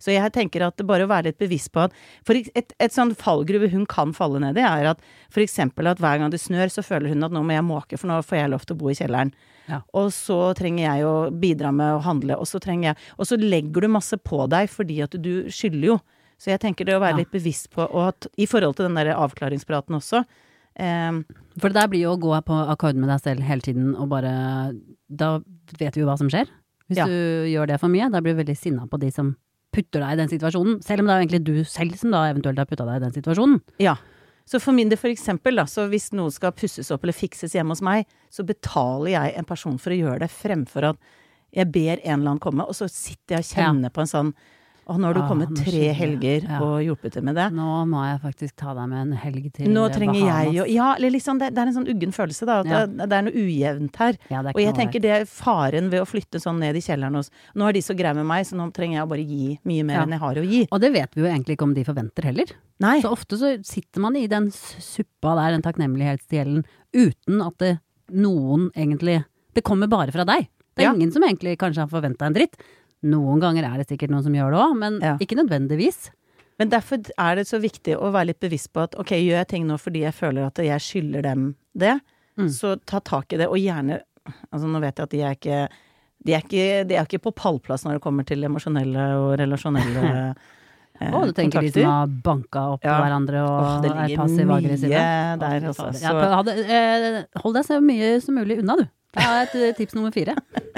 Så jeg tenker at det bare å være litt bevisst på at, for et, et sånn fallgruve hun kan falle ned i, er at for eksempel at hver gang det snør, så føler hun at nå må jeg måke, for nå får jeg lov til å bo i kjelleren. Ja. Og så trenger jeg å bidra med å handle, og så trenger jeg, og så legger du masse på deg, fordi at du skylder jo. Så jeg tenker det å være Ja. litt bevisst på, og at, i forhold til den der avklaringspraten også, eh, For det der blir jo å gå på akkord med deg selv hele tiden, og bare, da vet vi jo hva som skjer. Hvis Ja. du gjør det for mye, da blir du veldig sinna på de som putter deg i den situasjonen, selv om det er egentlig du selv som da eventuelt har puttet deg i den situasjonen. ja. Så for min del for eksempel da, så hvis noe skal pusses opp eller fikses hjemme hos meg, så betaler jeg en person for å gjøre det, fremfor at jeg ber en eller annen komme, og så sitter jeg og kjenner på en sånn, og nå har du Ah, kommet nå tre skjønner jeg. helger Ja. og hjulpet til med det. Nå må jeg faktisk ta deg med en helg til Nå trenger jeg jo, Bahamas. ja, eller liksom, det, det er en sånn uggen følelse da, at Ja. det, det er noe ujevnt her. Ja, det er Og jeg knallhardt. tenker det er faren ved å flytte sånn ned i kjelleren hos, nå er de så greie med meg, så nå trenger jeg å bare gi mye mer Ja. enn jeg har å gi. Og det vet vi jo egentlig ikke om de forventer heller. Nei, Så ofte så sitter man i den s- suppa der, den takknemlighetsgjelden, uten at det, noen egentlig, det kommer bare fra deg. Det er Ja. ingen som egentlig kanskje har forventet en dritt. Noen ganger er det sikkert noen som gjør det også, men Ja. ikke nødvendigvis. men derfor er det så viktig å være litt bevisst på at ok, gjør jeg ting nå fordi jeg føler at jeg skylder dem det, Mm. så ta tak i det, og gjerne, altså nå vet jeg at de er ikke, de er ikke, de er ikke på pallplass når det kommer til emosjonelle og relasjonelle eh, Å, du tenker de kontakter. som har banka opp Ja. hverandre og Åh, det er ligger passiv-aggressive. mye der, Å, altså. fader. Så- Jeg hadde, eh, hold deg så mye som mulig unna, du. Det er et eh, tips nummer fire.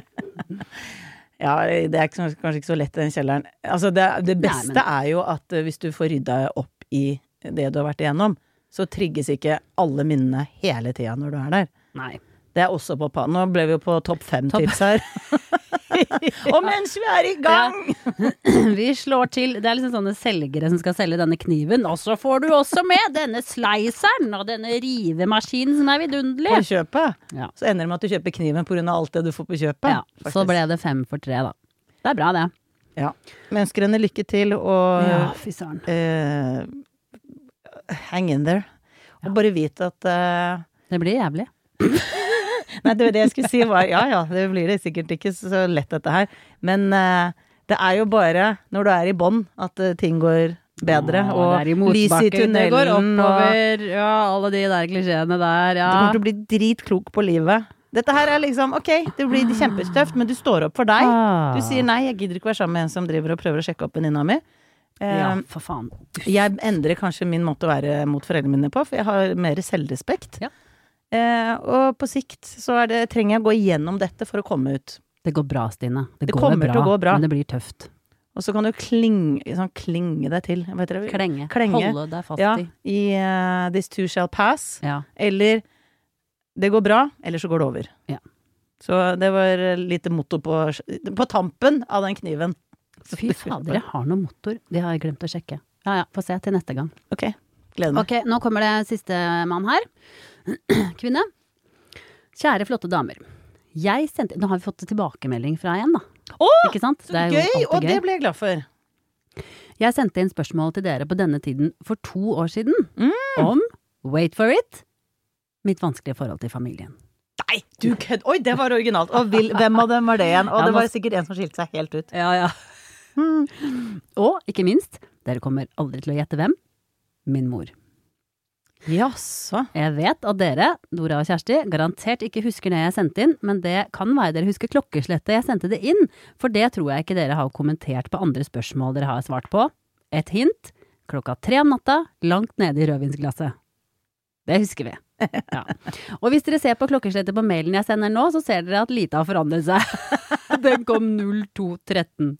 Ja, det er ikke, så- kanskje ikke så lett i den kjelleren. Altså det, det Nei, beste men- er jo at eh, hvis du får rydda opp i det du har vært igjennom, så trigges ikke alle minnene hele tida når du er der. Nei. Det er også på pa- Nå ble vi jo på topp fem Topp- tips her. Og mens vi er i gang! Vi slår til. Det er liksom sånne selgere som skal selge denne kniven. Og så får du også med denne sliceren og denne rivemaskinen som er På vidunderlig. kjøpet. Ja. Så ender det med at du kjøper kniven på grunn av alt det du får på kjøpet. Ja, så faktisk. ble det fem for tre, da. Det er bra, det. Ja. Vi ønsker henne lykke til, og Ja, fy søren. eh, hang in there. Og bare vite at eh, Det blir jævlig. Nei, det, det jeg skulle si var, ja ja, det blir det sikkert ikke så lett dette her, men eh, det er jo bare når du er i bånd at eh, ting går bedre, Å, og det er i lys i motbakker, det går tunnelen, og oppover, ja, alle de der klisjeene der, du ja. kommer til å bli dritklok på livet. Dette her er liksom, ok, det blir kjempestøft, men du står opp for deg. Ah. Du sier nei, jeg gidder ikke være sammen med en som driver og prøver å sjekke opp venninna mi. Eh, Ja, for faen. Jeg endrer kanskje min måte å være mot foreldrene mine på, for jeg har mer selvrespekt. Ja. Eh, og på sikt så er det, trenger jeg å gå igjennom dette for å komme ut. Det går bra, Stine. Det, Det går kommer bra, til å gå bra. men det blir tøft. Og så kan du klinge, sånn, klinge deg til. Hva heter det? Klenge. Klenge. Holde deg fast Ja, i. i uh, This too shall pass. Ja. Eller det går bra, eller så går det over. Ja. Så det var lite motto på, på tampen av den kniven. Fy fader, jeg har noe motor. Det har jeg glemt å sjekke. Ja ja, få se til neste gang. Ok, gleder meg. Ok, nå kommer det siste mann her. Kvinne. Kjære flotte damer. Jeg sendte, nå har vi fått tilbakemelding fra en da. Å, Ikke sant? så Det er jo gøy! alltid Og det ble jeg glad for. Jeg sendte inn spørsmål til dere på denne tiden for to år siden Mm. om, wait for it, mitt vanskelige forhold til familien. Nei, du kødd! Oi, det var originalt. Og vil, hvem av dem var det igjen? Og Ja, det nå- var sikkert en som skilte seg helt ut. Ja, ja. Og ikke minst, dere kommer aldri til å gjette hvem. Min mor. Jaså. Jeg vet at dere, Dora og Kjersti, garantert ikke husker det jeg sendte inn, men det kan være dere husker klokkeslettet jeg sendte det inn, for det tror jeg ikke dere har kommentert på andre spørsmål dere har svart på. Et hint, klokka tre om natta, langt nede i rødvinsglasset. Det husker vi. Ja. Og hvis dere ser på klokkeslettet på mailen jeg sender nå, så ser dere at lite har forandret seg. Den kom null to tretten.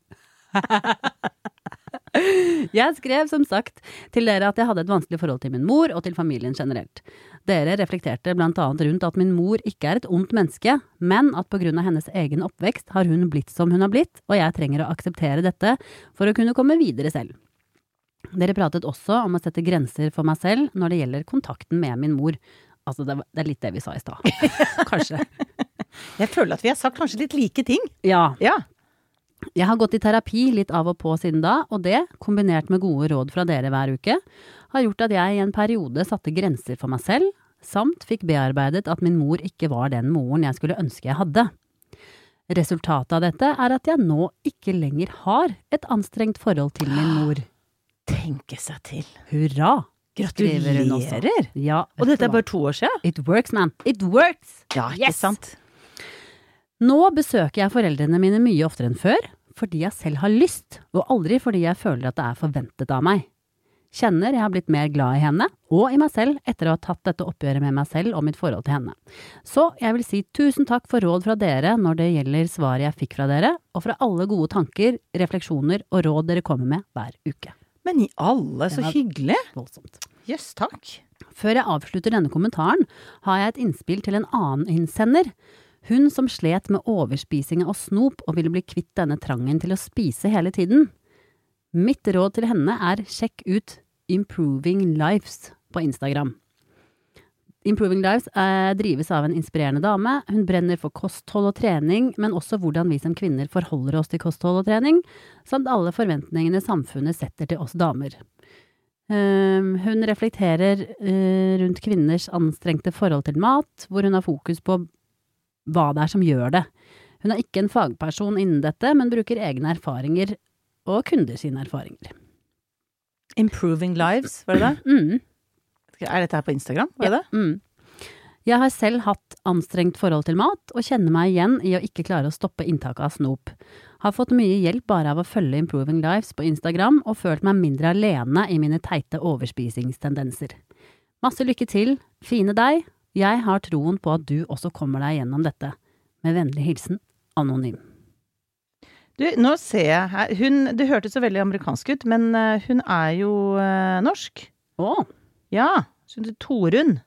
Jeg skrev som sagt til dere at jeg hadde et vanskelig forhold til min mor og til familien generelt. Dere reflekterte blant annet rundt at min mor ikke er et ondt menneske, men at på grunn av hennes egen oppvekst har hun blitt som hun har blitt, og jeg trenger å akseptere dette for å kunne komme videre selv. Dere pratet også om å sette grenser for meg selv når det gjelder kontakten med min mor. Altså, det er litt det vi sa i stad. Kanskje. Jeg føler at vi har sagt kanskje litt like ting. Ja. Ja. Jeg har gått i terapi litt av og på siden da, og det, kombinert med gode råd fra dere hver uke, har gjort at jeg i en periode satte grenser for meg selv, samt fikk bearbeidet at min mor ikke var den moren jeg skulle ønske jeg hadde. Resultatet av dette er at jeg nå ikke lenger har et anstrengt forhold til min mor. Tenke seg til. Hurra! skriver hun også. Gratulerer! Ja, Og dette er bare to år siden? It works, man. It works! Ja, ikke Yes! sant? Nå besøker jeg foreldrene mine mye oftere enn før, fordi jeg selv har lyst, og aldri fordi jeg føler at det er forventet av meg. Kjenner jeg har blitt mer glad i henne, og i meg selv, etter å ha tatt dette oppgjøret med meg selv og mitt forhold til henne. Så jeg vil si tusen takk for råd fra dere når det gjelder svaret jeg fikk fra dere, og fra alle gode tanker, refleksjoner og råd dere kommer med hver uke. Men i alle, så Det var- hyggelig. Voldsomt. Jøss, takk. Før jeg avslutter denne kommentaren, har jeg et innspill til en annen innsender. Hun som slet med overspising av snop og ville bli kvitt denne trangen til å spise hele tiden. Mitt råd til henne er sjekk ut Improving Lives på Instagram. Improving Lives er, drives av en inspirerende dame. Hun brenner for kosthold og trening, men også hvordan vi som kvinner forholder oss til kosthold og trening, samt alle forventningene samfunnet setter til oss damer. Um, hun reflekterer uh, rundt kvinners anstrengte forhold til mat, hvor hun har fokus på hva det er som gjør det. Hun er ikke en fagperson innen dette, men bruker egne erfaringer og kunder sine erfaringer. Improving Lives, var det det? Mm. Er dette her på Instagram? Var det det? Mm. Jeg har selv hatt anstrengt forhold til mat, og kjenner meg igjen i å ikke klare å stoppe inntaket av snop. Har fått mye hjelp bare av å følge Improving Lives på Instagram, og følt meg mindre alene i mine teite overspisingstendenser. Masse lykke til, fine deg. Jeg har troen på at du også kommer deg gjennom dette. Med vennlig hilsen, Anonym. Du, nå ser jeg her, hun, det hørtes så veldig amerikansk ut, men uh, hun er jo uh, norsk. Å, Ja, hun heter Torunn.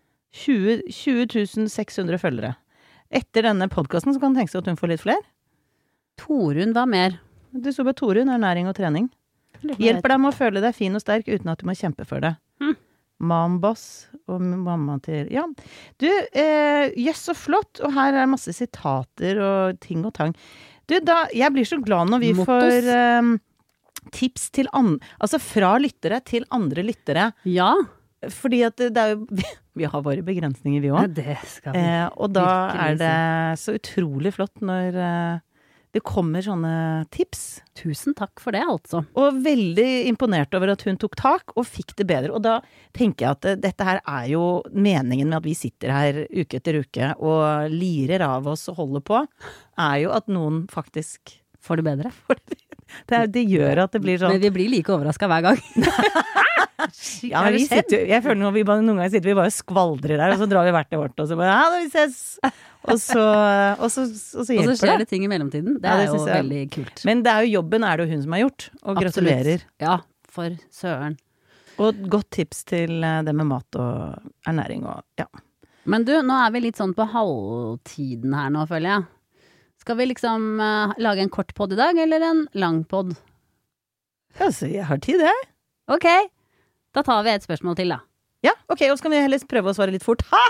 tjue tusen seks hundre følgere. Etter denne podcasten så kan det tenke seg at hun får litt flere. Torunn, hva mer? Du så bare Torunn, ernæring og trening. Hjelper deg med å føle deg fin og sterk uten at du må kjempe for det. Hm. Mamboss og mamma til, ja. Du, eh, jøss så flott, og her er masse sitater og ting og tang. Du, da, jeg blir så glad når vi Mottos. får eh, tips til andre, altså fra lyttere til andre lyttere. Ja, Fordi at det, det er jo, vi, vi har våre begrensninger vi også. det skal vi. Eh, og da virkelig er det så utrolig flott når eh, det kommer sånne tips. Tusen takk for det, altså. Og veldig imponert over at hun tok tak og fikk det bedre. Og da tenker jeg at eh, dette her er jo meningen med at vi sitter her uke etter uke og lirer av oss og holder på, er jo at noen faktisk Får det bedre. Det, er, det gjør at det blir sånn Men vi blir like overrasket hver gang. Ja, men vi sitter, jeg føler noe, vi bare, noen ganger sitter vi bare og skvaldrer der, og så drar vi hvert til vårt, og så bare, ja, da vi ses! Og så, og så, og så Og hjelper så skjer det. det ting i mellomtiden. Det Ja, det er jo synes jeg. veldig kult. Men det er jo jobben er det jo hun som har gjort, og Absolutt. gratulerer. Ja, for søren. Og godt tips til eh, det med mat og ernæring og, ja. Men du, nå er vi litt sånn på halvtiden her nå, føler jeg. Skal vi liksom eh, lage en kort podd i dag, eller en lang podd? Altså, jeg har tid, jeg. Ok, da tar vi et spørsmål til da. Ja, ok, og så kan vi heller prøve å svare litt fort. Ha!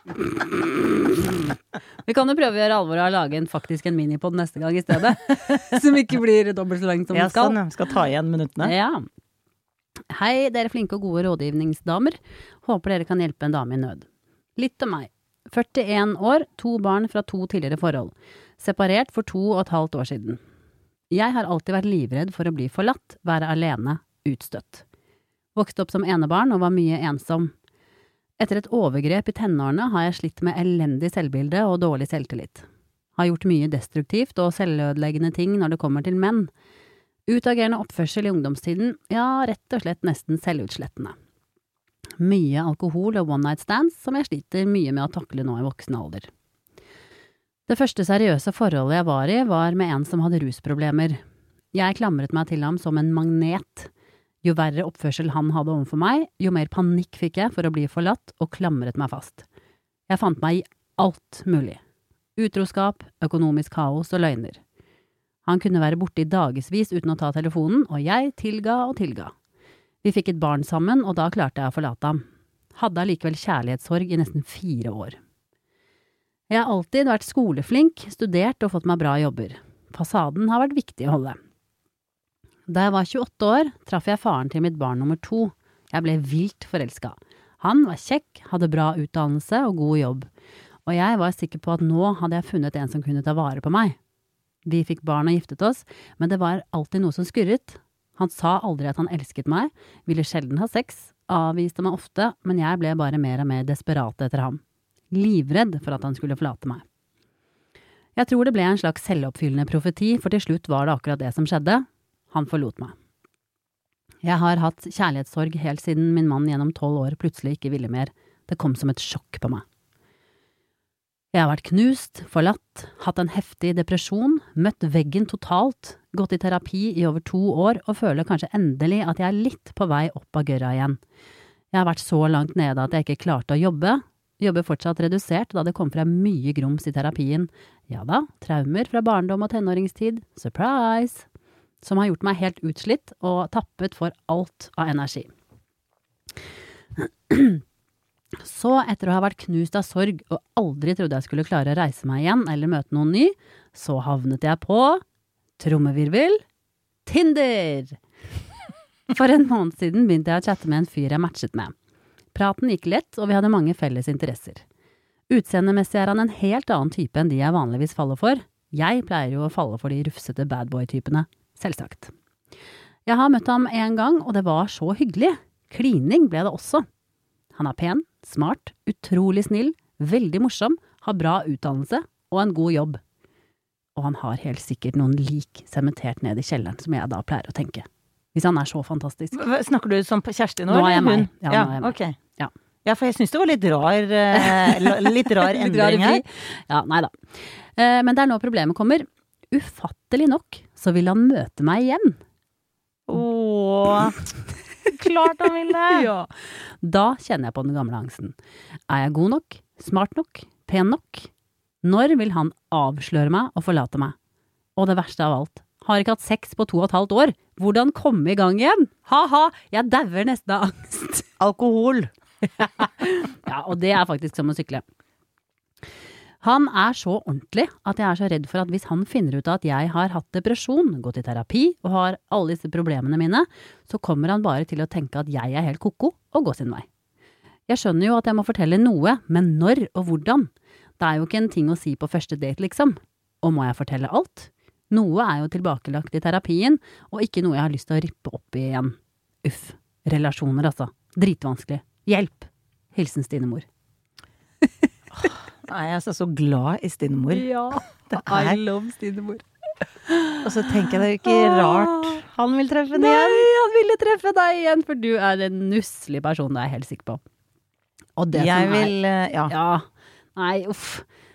Vi kan jo prøve å gjøre alvor av å lage en, faktisk en minipodd neste gang i stedet. Som ikke blir dobbelt så langt som Ja, den skal. sånn, ja. Skal ta igjen minuttene. Ja. Hei, dere flinke og gode rådgivningsdamer. Håper dere kan hjelpe en dame i nød. Litt om meg. førtien år, to barn fra to tidligere forhold. Separert for to og et halvt år siden. Jeg har alltid vært livredd for å bli forlatt, være alene, utstøtt. Vokste opp som enebarn og var mye ensom. Etter et overgrep i tenårene har jeg slitt med elendig selvbilde og dårlig selvtillit. Har gjort mye destruktivt og selvødeleggende ting når det kommer til menn. Utagerende oppførsel i ungdomstiden, ja, rett og slett nesten selvutslettende. Mye alkohol og one night stands som jeg sliter mye med å takle nå i voksen alder. Det første seriøse forholdet jeg var i var med en som hadde rusproblemer. Jeg klamret meg til ham som en magnet. Jo verre oppførsel han hadde overfor meg, jo mer panikk fikk jeg for å bli forlatt og klamret meg fast. Jeg fant meg i alt mulig. Utroskap, økonomisk kaos og løgner. Han kunne være borte i dagevis uten å ta telefonen, og jeg tilga og tilga. Vi fikk et barn sammen, og da klarte jeg å forlate ham. Hadde allikevel kjærlighetssorg i nesten fire år. Jeg har alltid vært skoleflink, studert og fått meg bra jobber. Fasaden har vært viktig å holde. Da jeg var tjueåtte år, traff jeg faren til mitt barn nummer to. Jeg ble vilt forelsket. Han var kjekk, hadde bra utdannelse og god jobb. Og jeg var sikker på at nå hadde jeg funnet en som kunne ta vare på meg. Vi fikk barn og giftet oss, men det var alltid noe som skurret. Han sa aldri at han elsket meg, ville sjelden ha sex, avviste meg ofte, men jeg ble bare mer og mer desperat etter ham. Livredd for at han skulle forlate meg. Jeg tror det ble en slags selvoppfyllende profeti, for til slutt var det akkurat det som skjedde. Han forlot meg. Jeg har hatt kjærlighetssorg helt siden min mann gjennom tolv år plutselig ikke ville mer. Det kom som et sjokk på meg. Jeg har vært knust, forlatt, hatt en heftig depresjon, møtt veggen totalt, gått i terapi i over to år og føler kanskje endelig at jeg er litt på vei opp av gørra igjen. Jeg har vært så langt nede at jeg ikke klarte å jobbe, jobber fortsatt redusert da det kom frem mye grums i terapien. Ja da, traumer fra barndom og tenåringstid, surprise, som har gjort meg helt utslitt og tappet for alt av energi. Så etter å ha vært knust av sorg og aldri trodde jeg skulle klare å reise meg igjen eller møte noen ny, så havnet jeg på trommevirvel, Tinder! For en måned siden begynte jeg å chatte med en fyr jeg matchet med. Praten gikk lett, og vi hadde mange felles interesser. Utseendemessig er han en helt annen type enn de jeg vanligvis faller for. Jeg pleier jo å falle for de rufsete badboy-typene, selvsagt. Jeg har møtt ham en gang, og det var så hyggelig. Klining ble det også. Han er pen, smart, utrolig snill, veldig morsom, har bra utdannelse og en god jobb. Og han har helt sikkert noen lik sementert ned i kjelleren, som jeg da pleier å tenke. Hvis han er så fantastisk. Snakker du som Kjersti nå? Nå er jeg meg. Ja, ja, nå er jeg meg. Okay. Ja. Ja, for jeg synes det var litt rar, eh, litt rar endring her. Ja, nei da. Eh, men det er nå problemet kommer. Ufattelig nok, så vil han møte meg igjen. Åh... Klart han vil det! Ja. Da kjenner jeg på den gamle angsten. Er jeg god nok? Smart nok? Pen nok? Når vil han avsløre meg og forlate meg? Og det verste av alt, har ikke hatt sex på to og et halvt år. Hvordan komme i gang igjen? Ha-ha, jeg dauer nesten av angst. Alkohol. Ja, og det er faktisk som å sykle. Han er så ordentlig at jeg er så redd for at hvis han finner ut at jeg har hatt depresjon, gått i terapi og har alle disse problemene mine, så kommer han bare til å tenke at jeg er helt koko og gå sin vei. Jeg skjønner jo at jeg må fortelle noe, men når og hvordan? Det er jo ikke en ting å si på første date, liksom. Og må jeg fortelle alt? Noe er jo tilbakelagt i terapien, og ikke noe jeg har lyst til å rippe opp i igjen. Uff. Relasjoner, altså. Dritvanskelig. Hjelp. Hilsen Stinemor. Nei, jeg er så, så glad i Stinemor. Ja, det er. I love Stinemor. Og så tenker jeg det er jo ikke rart han vil treffe deg igjen. Nei, han ville treffe deg igjen, for du er en nusselig person, det er jeg helt sikker på. Og det jeg som vil, er, ja. ja, nei, uff.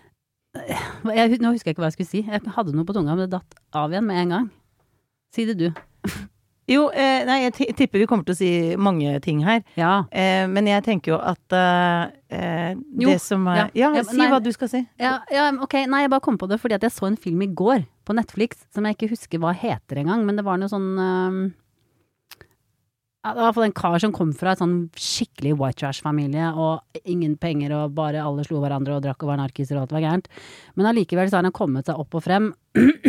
Jeg, nå husker jeg ikke hva jeg skulle si. Jeg hadde noe på tunga, men det datt av igjen med en gang. Si det du. Jo, eh, nei, jeg tipper vi kommer til å si mange ting her. Ja. Eh, men jeg tenker jo at eh, det jo, som er... Ja, ja, ja si nei, hva du skal si. Ja, ja, ok, nei, jeg bare kom på det fordi at jeg så en film i går på Netflix, som jeg ikke husker hva heter engang, men det var noe sånn... Um, ja, det var i hvert fall en kar som kom fra et sånn skikkelig white trash-familie, og ingen penger, og bare alle slo hverandre og drakk og var narkiser og alt var gærent. Men allikevel så har han kommet seg opp og frem...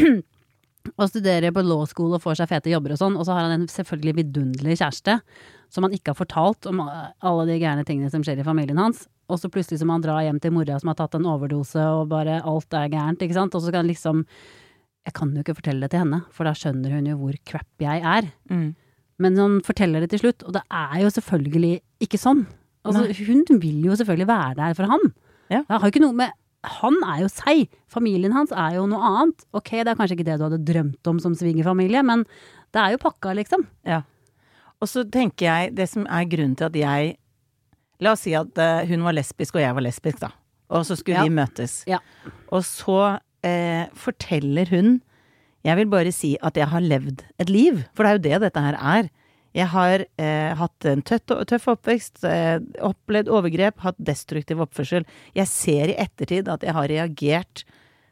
og studerer på law school og får seg fete jobber og sånn, og så har han en selvfølgelig vidunderlig kjæreste som han ikke har fortalt om alle de gærne tingene som skjer i familien hans, og så plutselig som han drar hjem til mora som har tatt en overdose og bare alt er gærent, ikke sant, og så kan han liksom jeg kan jo ikke fortelle det til henne, for da skjønner hun jo hvor crap jeg er mm. men han forteller det til slutt, og det er jo selvfølgelig ikke sånn, altså Nei. Hun vil jo selvfølgelig være der for han ja. Jeg har ikke noe med han er jo seg, familien hans er jo noe annet. Ok, det er kanskje ikke det du hadde drømt om som svigerfamilie, men det er jo pakka, liksom. Ja. Og så tenker jeg, det som er grunnen til at jeg, la oss si at uh, hun var lesbisk og jeg var lesbisk da, og så skulle ja. vi møtes. Ja. Og så uh, forteller hun, jeg vil bare si at jeg har levd et liv, for det er jo det dette her er. Jeg har eh, hatt en tøtt, tøff oppvekst, eh, opplevd overgrep, hatt destruktiv oppførsel. Jeg ser i ettertid at jeg har reagert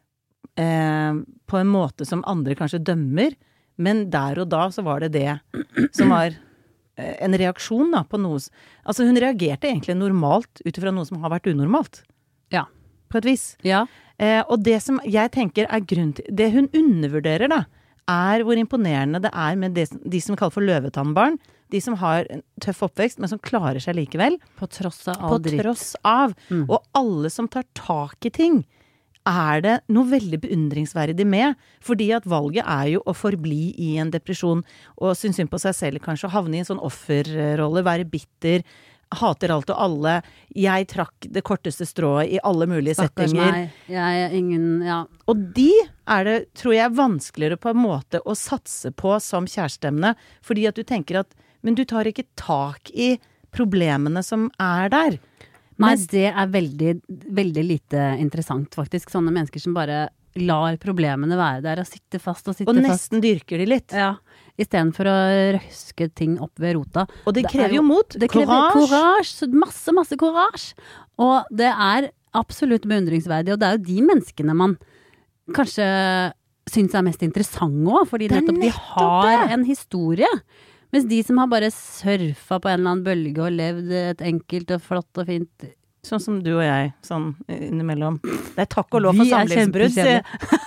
eh, på en måte som andre kanskje dømmer, men der og da så var det det som var eh, en reaksjon da, på noe. Altså hun reagerte egentlig normalt ut fra noe som har vært unormalt. Ja. På et vis. Ja. Eh, og det som jeg tenker er grunn til, det hun undervurderer da, er hvor imponerende det er med det, de som vi kaller for løvetannbarn, de som har en tøff oppvekst, men som klarer seg likevel. På tross av all På dritt. tross av. Mm. Og alle som tar tak i ting, er det noe veldig beundringsverdig med. Fordi at valget er jo å forbli i en depresjon, og synes synd på seg selv kanskje, havne i en sånn offerrolle, være bitter, hater alt og alle. Jeg trakk det korteste strået i alle mulige Stakkars settinger. meg. Jeg er ingen, ja. Og de er det, tror jeg, vanskeligere på en måte å satse på som kjæresteemne, fordi at du tenker at, men du tar ikke tak i problemene som er der. Nei, Men, det er veldig, veldig lite interessant faktisk. Sånne mennesker som bare lar problemene være der og sitte fast og sitte og fast. nesten dyrker de litt. Ja, i stedet for å røske ting opp ved rota. Og det Det er krever jo- jo mot. Det krever courage, masse, masse courage. Og det er absolutt beundringsverdig, og det er jo de menneskene man kanskje synes er mest interessante også, fordi Det er nettopp de nettopp har det. en historie. Mens de som har bare surfa på en eller annen bølge og levd et enkelt og flott og fint. Sånn som du og jeg, sånn innimellom. Det er takk og lov for Vi er samlivsbrudd. sier-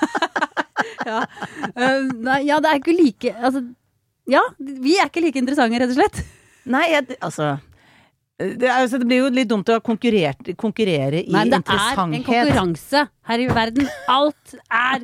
ja. Uh, nei, ja, det er ikke like, altså, ja, vi er ikke like interessante, rett og slett. Nei, jeg, altså det, er, altså det blir jo litt dumt å konkurrere, konkurrere i Nei, det er en interessanthet. konkurranse her i verden. Alt er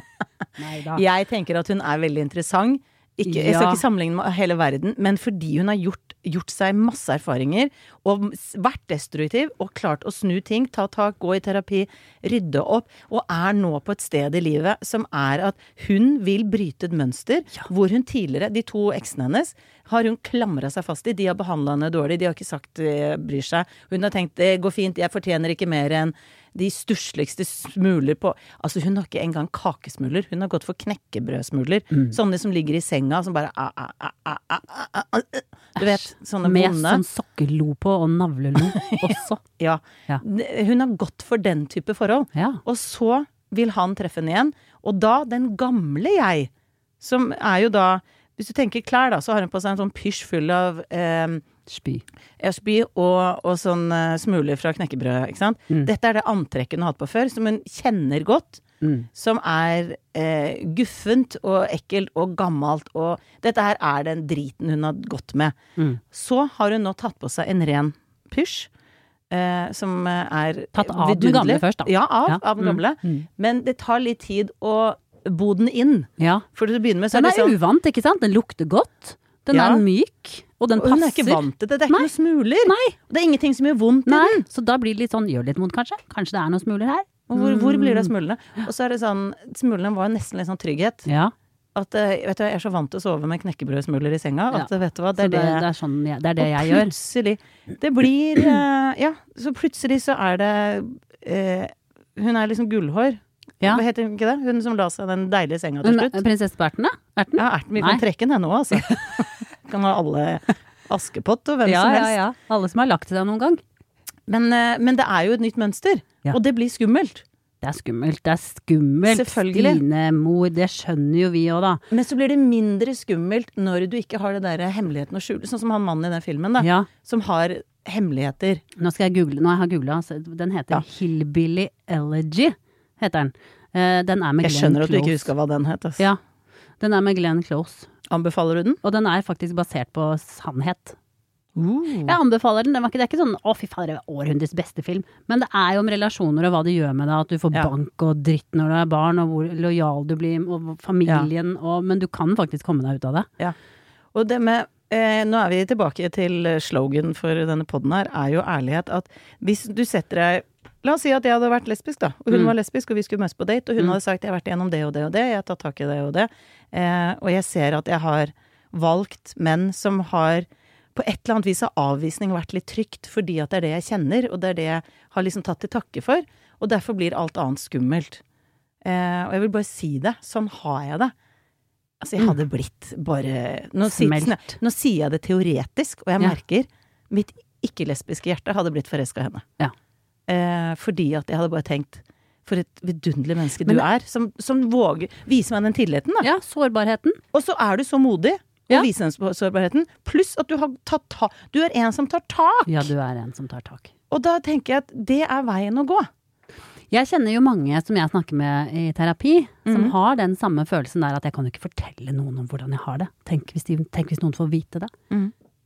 Neida. Jeg tenker at hun er veldig interessant. Ikke, Jeg skal Ja. ikke sammenligne med hele verden, men fordi hun har gjort, gjort seg masse erfaringer, og s- vært destruktiv, og klart å snu ting, ta tak, gå i terapi, rydde opp, og er nå på et sted i livet som er at hun vil bryte et mønster, hvor hun tidligere, de to eksene hennes, har hun klamret seg fast i. De har behandlet henne dårlig, de har ikke sagt de bryr seg. Hun har tenkt, det går fint, jeg fortjener ikke mer enn de stussligste smuler på. Altså hun har ikke engang kakesmuler, hun har gått for knekkebrødsmuler. Mm. Sånne som ligger i senga, som bare ah, ah, ah, ah, ah, ah, ah. Du vet, sånne Med vonde. sånn sokkelo på og navlelo også. Ja. Ja. Hun har gått for den type forhold. Ja. Og så vil han treffe henne igjen. Og da, den gamle jeg, som er jo da, hvis du tenker klær da, så har hun på seg en sånn pysj full av eh, Spy. Ja, spy og, og sånn uh, smuler fra knekkebrød, ikke sant? Mm. Dette er det antrekket hun har hatt på før, som hun kjenner godt, Mm. som er eh, guffent og ekkelt og gammelt, og dette her er den driten hun har gått med. Mm. Så har hun nå tatt på seg en ren pysj, eh, som er Tatt av den gamle først, da. Ja, av, Ja. av den gamle. Mm. Mm. Men det tar litt tid å bo den inn. Ja. For til å begynne med så Den er er det sånn, uvant, ikke sant? Den lukter godt. Den Ja. er myk, og den og hun er passer. ikke vant til det, det er ikke Nei. noe smuler. Nei. Det er ingenting som gjør vondt i Nei, den. så da blir det litt sånn, gjør litt vondt kanskje? Kanskje det er noen smuler her? Og hvor, hvor blir det av Mm. smulene? Og så er det sånn, smulene var nesten litt sånn trygghet. Ja, At, eh, vet du, jeg er så vant til å sove med knekkebrødsmuler i senga, at Ja. vet du hva, så det er det, det. det er sånn jeg, det er det og jeg gjør. plutselig, det blir, eh, ja, så plutselig så er det, eh, hun er liksom gullhår. Ja. Hva heter hun ikke det? Hun som la seg i den deilige senga til Hun, slutt. prinsesse på ertene? Erten? Ja, erten, vi Nei. kan trekke den henne også, altså. Kan ha alle Askepott og hvem Ja, som ja, helst. ja. Alle som har lagt seg noen gang. Men, eh, men det er jo et nytt mønster, Ja. og det blir skummelt. Det er skummelt, det er skummelt. Selvfølgelig. Stine, mor, det skjønner jo vi òg, da. Men så blir det mindre skummelt når du ikke har det der hemmeligheten å skjule, sånn som han mannen i den filmen da, Ja. som har hemmeligheter. Nå skal jeg google, nå har jeg googla, altså, den heter Ja. Hillbilly Elegy, heter den. Eh, den er med Jeg Glenn skjønner at du ikke Close. husker hva den het. Altså. Ja, den er med Glenn Close. Anbefaler du den? Og den er faktisk basert på sannhet. Uh. Jeg anbefaler den. den var ikke, det er ikke sånn 'å, fy fader, det er århundrets beste film', men det er jo om relasjoner og hva det gjør med deg, at du får Ja. bank og dritt når du er barn, og hvor lojal du blir, og familien, og, men du kan faktisk komme deg ut av det. Og det med eh, nå er vi tilbake til slogan for denne podden her, er jo ærlighet. At hvis du setter deg, la oss si at jeg hadde vært lesbisk da, og hun Mm. var lesbisk, og vi skulle møtes på date, og hun Mm. hadde sagt jeg har vært gjennom det og det og det, jeg har tatt tak i det og det, eh, og jeg ser at jeg har valgt menn som har på et eller annet vis har avvisning vært litt trygt, fordi at det er det jeg kjenner, og det er det jeg har liksom tatt til takke for, og derfor blir alt annet skummelt. Eh, og jeg vil bare si det, sånn har jeg det. Altså jeg hadde blitt bare, nå, si, Smelt. nå sier jeg det teoretisk, og jeg Ja. merker, mitt ikke-lesbiske hjerte hadde blitt forelsket i henne. Ja. Eh, fordi at jeg hadde bare tenkt, for et vidunderlig menneske Men du det- er, som, som våger, vise meg den tilliten da. Ja, sårbarheten. Og så er du så modig, Ja. å vise den sårbarheten, pluss at du har tatt tak, du er en som tar tak. Ja, du er en som tar tak. Og da tenker jeg at det er veien å gå. Jeg kjenner jo mange som jeg snakker med i terapi, som Mhm. har den samme følelsen der at jeg kan jo ikke fortelle noen om hvordan jeg har det. Tenk hvis, de, tenk hvis noen får vite det. Mhm.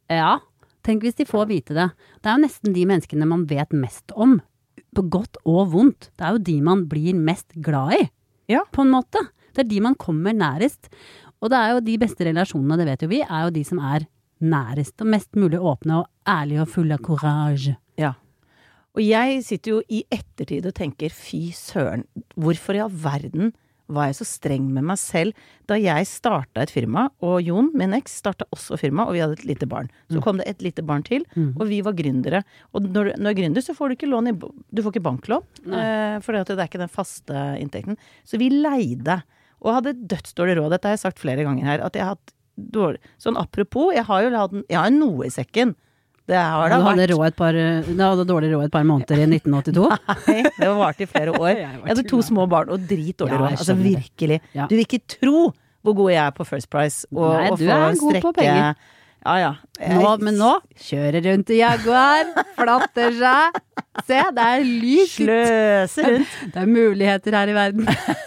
Ja, tenk hvis de får vite det. Det er jo nesten de menneskene man vet mest om, på godt og vondt. Det er jo de man blir mest glad i, Ja. på en måte. Det er de man kommer nærest. Og det er jo de beste relasjonene, det vet jo vi, er jo de som er nærest og mest mulig åpne og ærlige og fulle av courage. Ja. Og jeg sitter jo i ettertid og tenker, fy søren, hvorfor i all verden var jeg så streng med meg selv da jeg startet et firma, og Jon, min eks, startet også firma, og vi hadde et lite barn. Så kom det et lite barn til, Mm. og vi var gründere. Og når, når du er gründer, så får du ikke lån i, du får ikke banklån, eh, for det er ikke den faste inntekten. Så vi leide, og hadde dødsdårlig råd. Dette har jeg sagt flere ganger her, at jeg har hatt dårlig, sånn apropos, jeg har jo hatt, jeg har noe i sekken. Det har Du da hadde, vært. råd et par, du hadde dårlig råd et par måneder i nitten åttito? Nei, det var vart i flere år. Jeg Jeg var hadde to tulla. små barn og dritdårlig Ja, råd. jeg Altså skjønner det. virkelig. Ja. Du vil ikke tro hvor god jeg er på First Price. Og, Nei, og du få er god på strekke- penger. Ja, ja. Nå, men nå kjører rundt i Jaguar, flatter seg. Se, det er lys. Sløse rundt. Det er muligheter her i verden.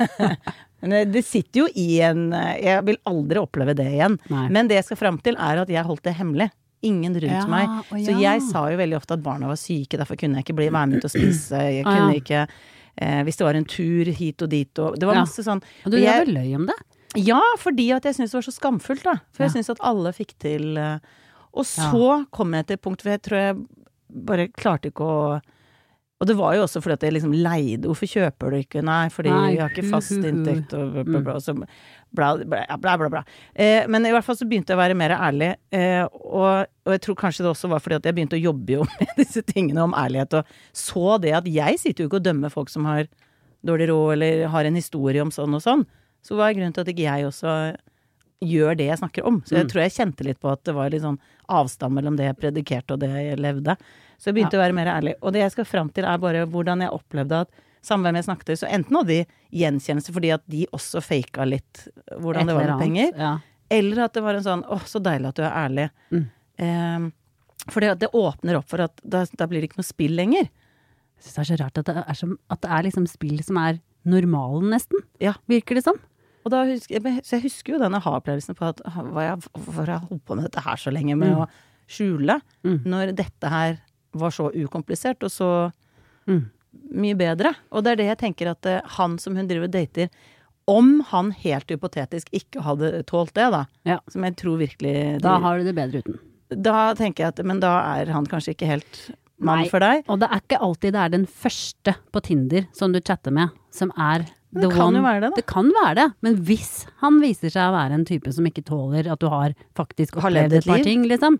Men det sitter jo i en Jeg vil aldri oppleve det igjen. Nei. Men det jeg skal fram til, er at jeg holdt det hemmelig. Ingen rundt Ja, meg. å Så ja. jeg sa jo veldig ofte at barna var syke, derfor kunne jeg ikke bli være med ut og spise. Jeg Å ja. kunne ikke eh, Hvis det var en tur hit og dit og Det var Ja. masse sånn. Og du og jeg- er vel løy om det? Ja, fordi at jeg syntes det var så skamfullt, da. For jeg Ja. syntes at alle fikk til eh, Og så kom jeg til et punkt hvor jeg tror jeg bare klarte ikke å Og det var jo også fordi at jeg liksom leide. Hvorfor kjøper du ikke? Nei, fordi Nei, vi har ikke fast hu, hu, hu. inntekt og bla, bla, bla. Og så bla, bla, bla, bla, bla. Eh, men i hvert fall så begynte jeg å være mer ærlig. Eh, og, og jeg tror kanskje det også var fordi at jeg begynte å jobbe jo med disse tingene om ærlighet. Og så det at jeg sitter jo ikke og dømmer folk som har dårlig råd eller har en historie om sånn og sånn. Så hva er grunnen til at ikke jeg også gjør det jeg snakker om? Så jeg Mm. tror jeg kjente litt på at det var litt sånn avstand mellom det jeg predikerte og det jeg levde. Så jeg begynte å være mer ærlig. Og det jeg skal fram til er bare hvordan jeg opplevde at samme hvem jeg snakket til, så enten hadde de gjenkjennelse fordi at de også faka litt hvordan det var med penger, Ja. eller at det var en sånn, åh, så deilig at du er ærlig. Mm. Eh, for det, det åpner opp for at da, da blir det ikke noe spill lenger. Jeg synes det er så rart at det er, som, at det er liksom spill som er normalen nesten. Ja. Virker det som? Og da husker jeg, så jeg husker jo den aha-opplevelsen på at hva jeg, hvorfor har jeg holdt på med dette her så lenge med Mm. å skjule, Mm. når dette her var så ukomplisert og så Mm. mye bedre. Og det er det jeg tenker at eh, han som hun driver og dater, om han helt hypotetisk ikke hadde tålt det da, Ja. som jeg tror virkelig Da har du det bedre uten. da tenker jeg at, men da er han kanskje ikke helt mann Nei. for deg. Og det er ikke alltid det er den første på Tinder som du chatter med, som er Men the det kan one. jo være det da. Det kan være det, men hvis han viser seg å være en type som ikke tåler at du har faktisk Har levd opplevd et et par liv. ting, liksom,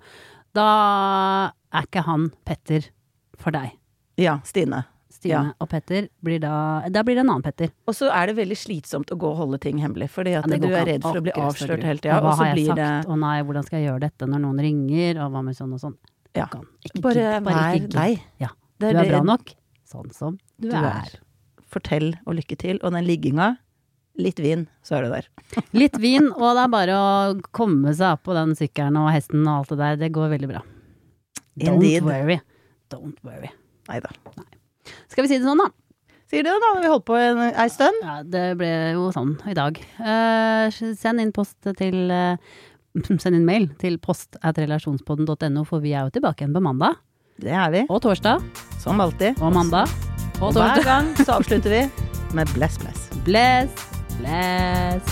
da er ikke han Petter for deg. Ja, Stine. Stine Ja. og Petter blir da, da blir det en annen Petter. Og så er det veldig slitsomt å gå og holde ting hemmelig, fordi at Ja, det går du ikke er an. redd for å bli Å, Gud, så avslørt gruelig. hele tida, Og hva og så har jeg blir sagt? det Å nei, hvordan skal jeg gjøre dette når noen ringer, og hva med sånn og sånn. Ja. Kan. Ikke Bare gidd, vær ikke gidd. deg. Ja. Det Du er det bra nok, sånn som du, du er. er. Fortell og lykke til. Og den ligginga, litt vin, så er du der. Litt vin, og det er bare å komme seg opp på den sykkelen og hesten og alt det der. Det går veldig bra. Don't Indeed. worry. Don't worry. Neida. Skal vi si det sånn, da? Sier du det da, når vi holdt på en, ei stund? Ja, det ble jo sånn i dag. Eh, send inn post til eh, Send inn mail til post at relasjonspodden punktum no, for vi er jo tilbake igjen på mandag. Det er vi, Og torsdag. som alltid. Og mandag. Og Og hver torsdag. gang så avslutter vi med bless, bless. Bless, bless.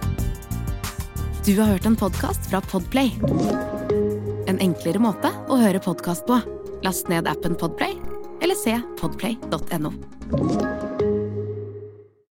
Du har hørt en podcast fra Podplay. En enklere måte å høre podcast på. Last ned appen Podplay, eller se podplay punktum no.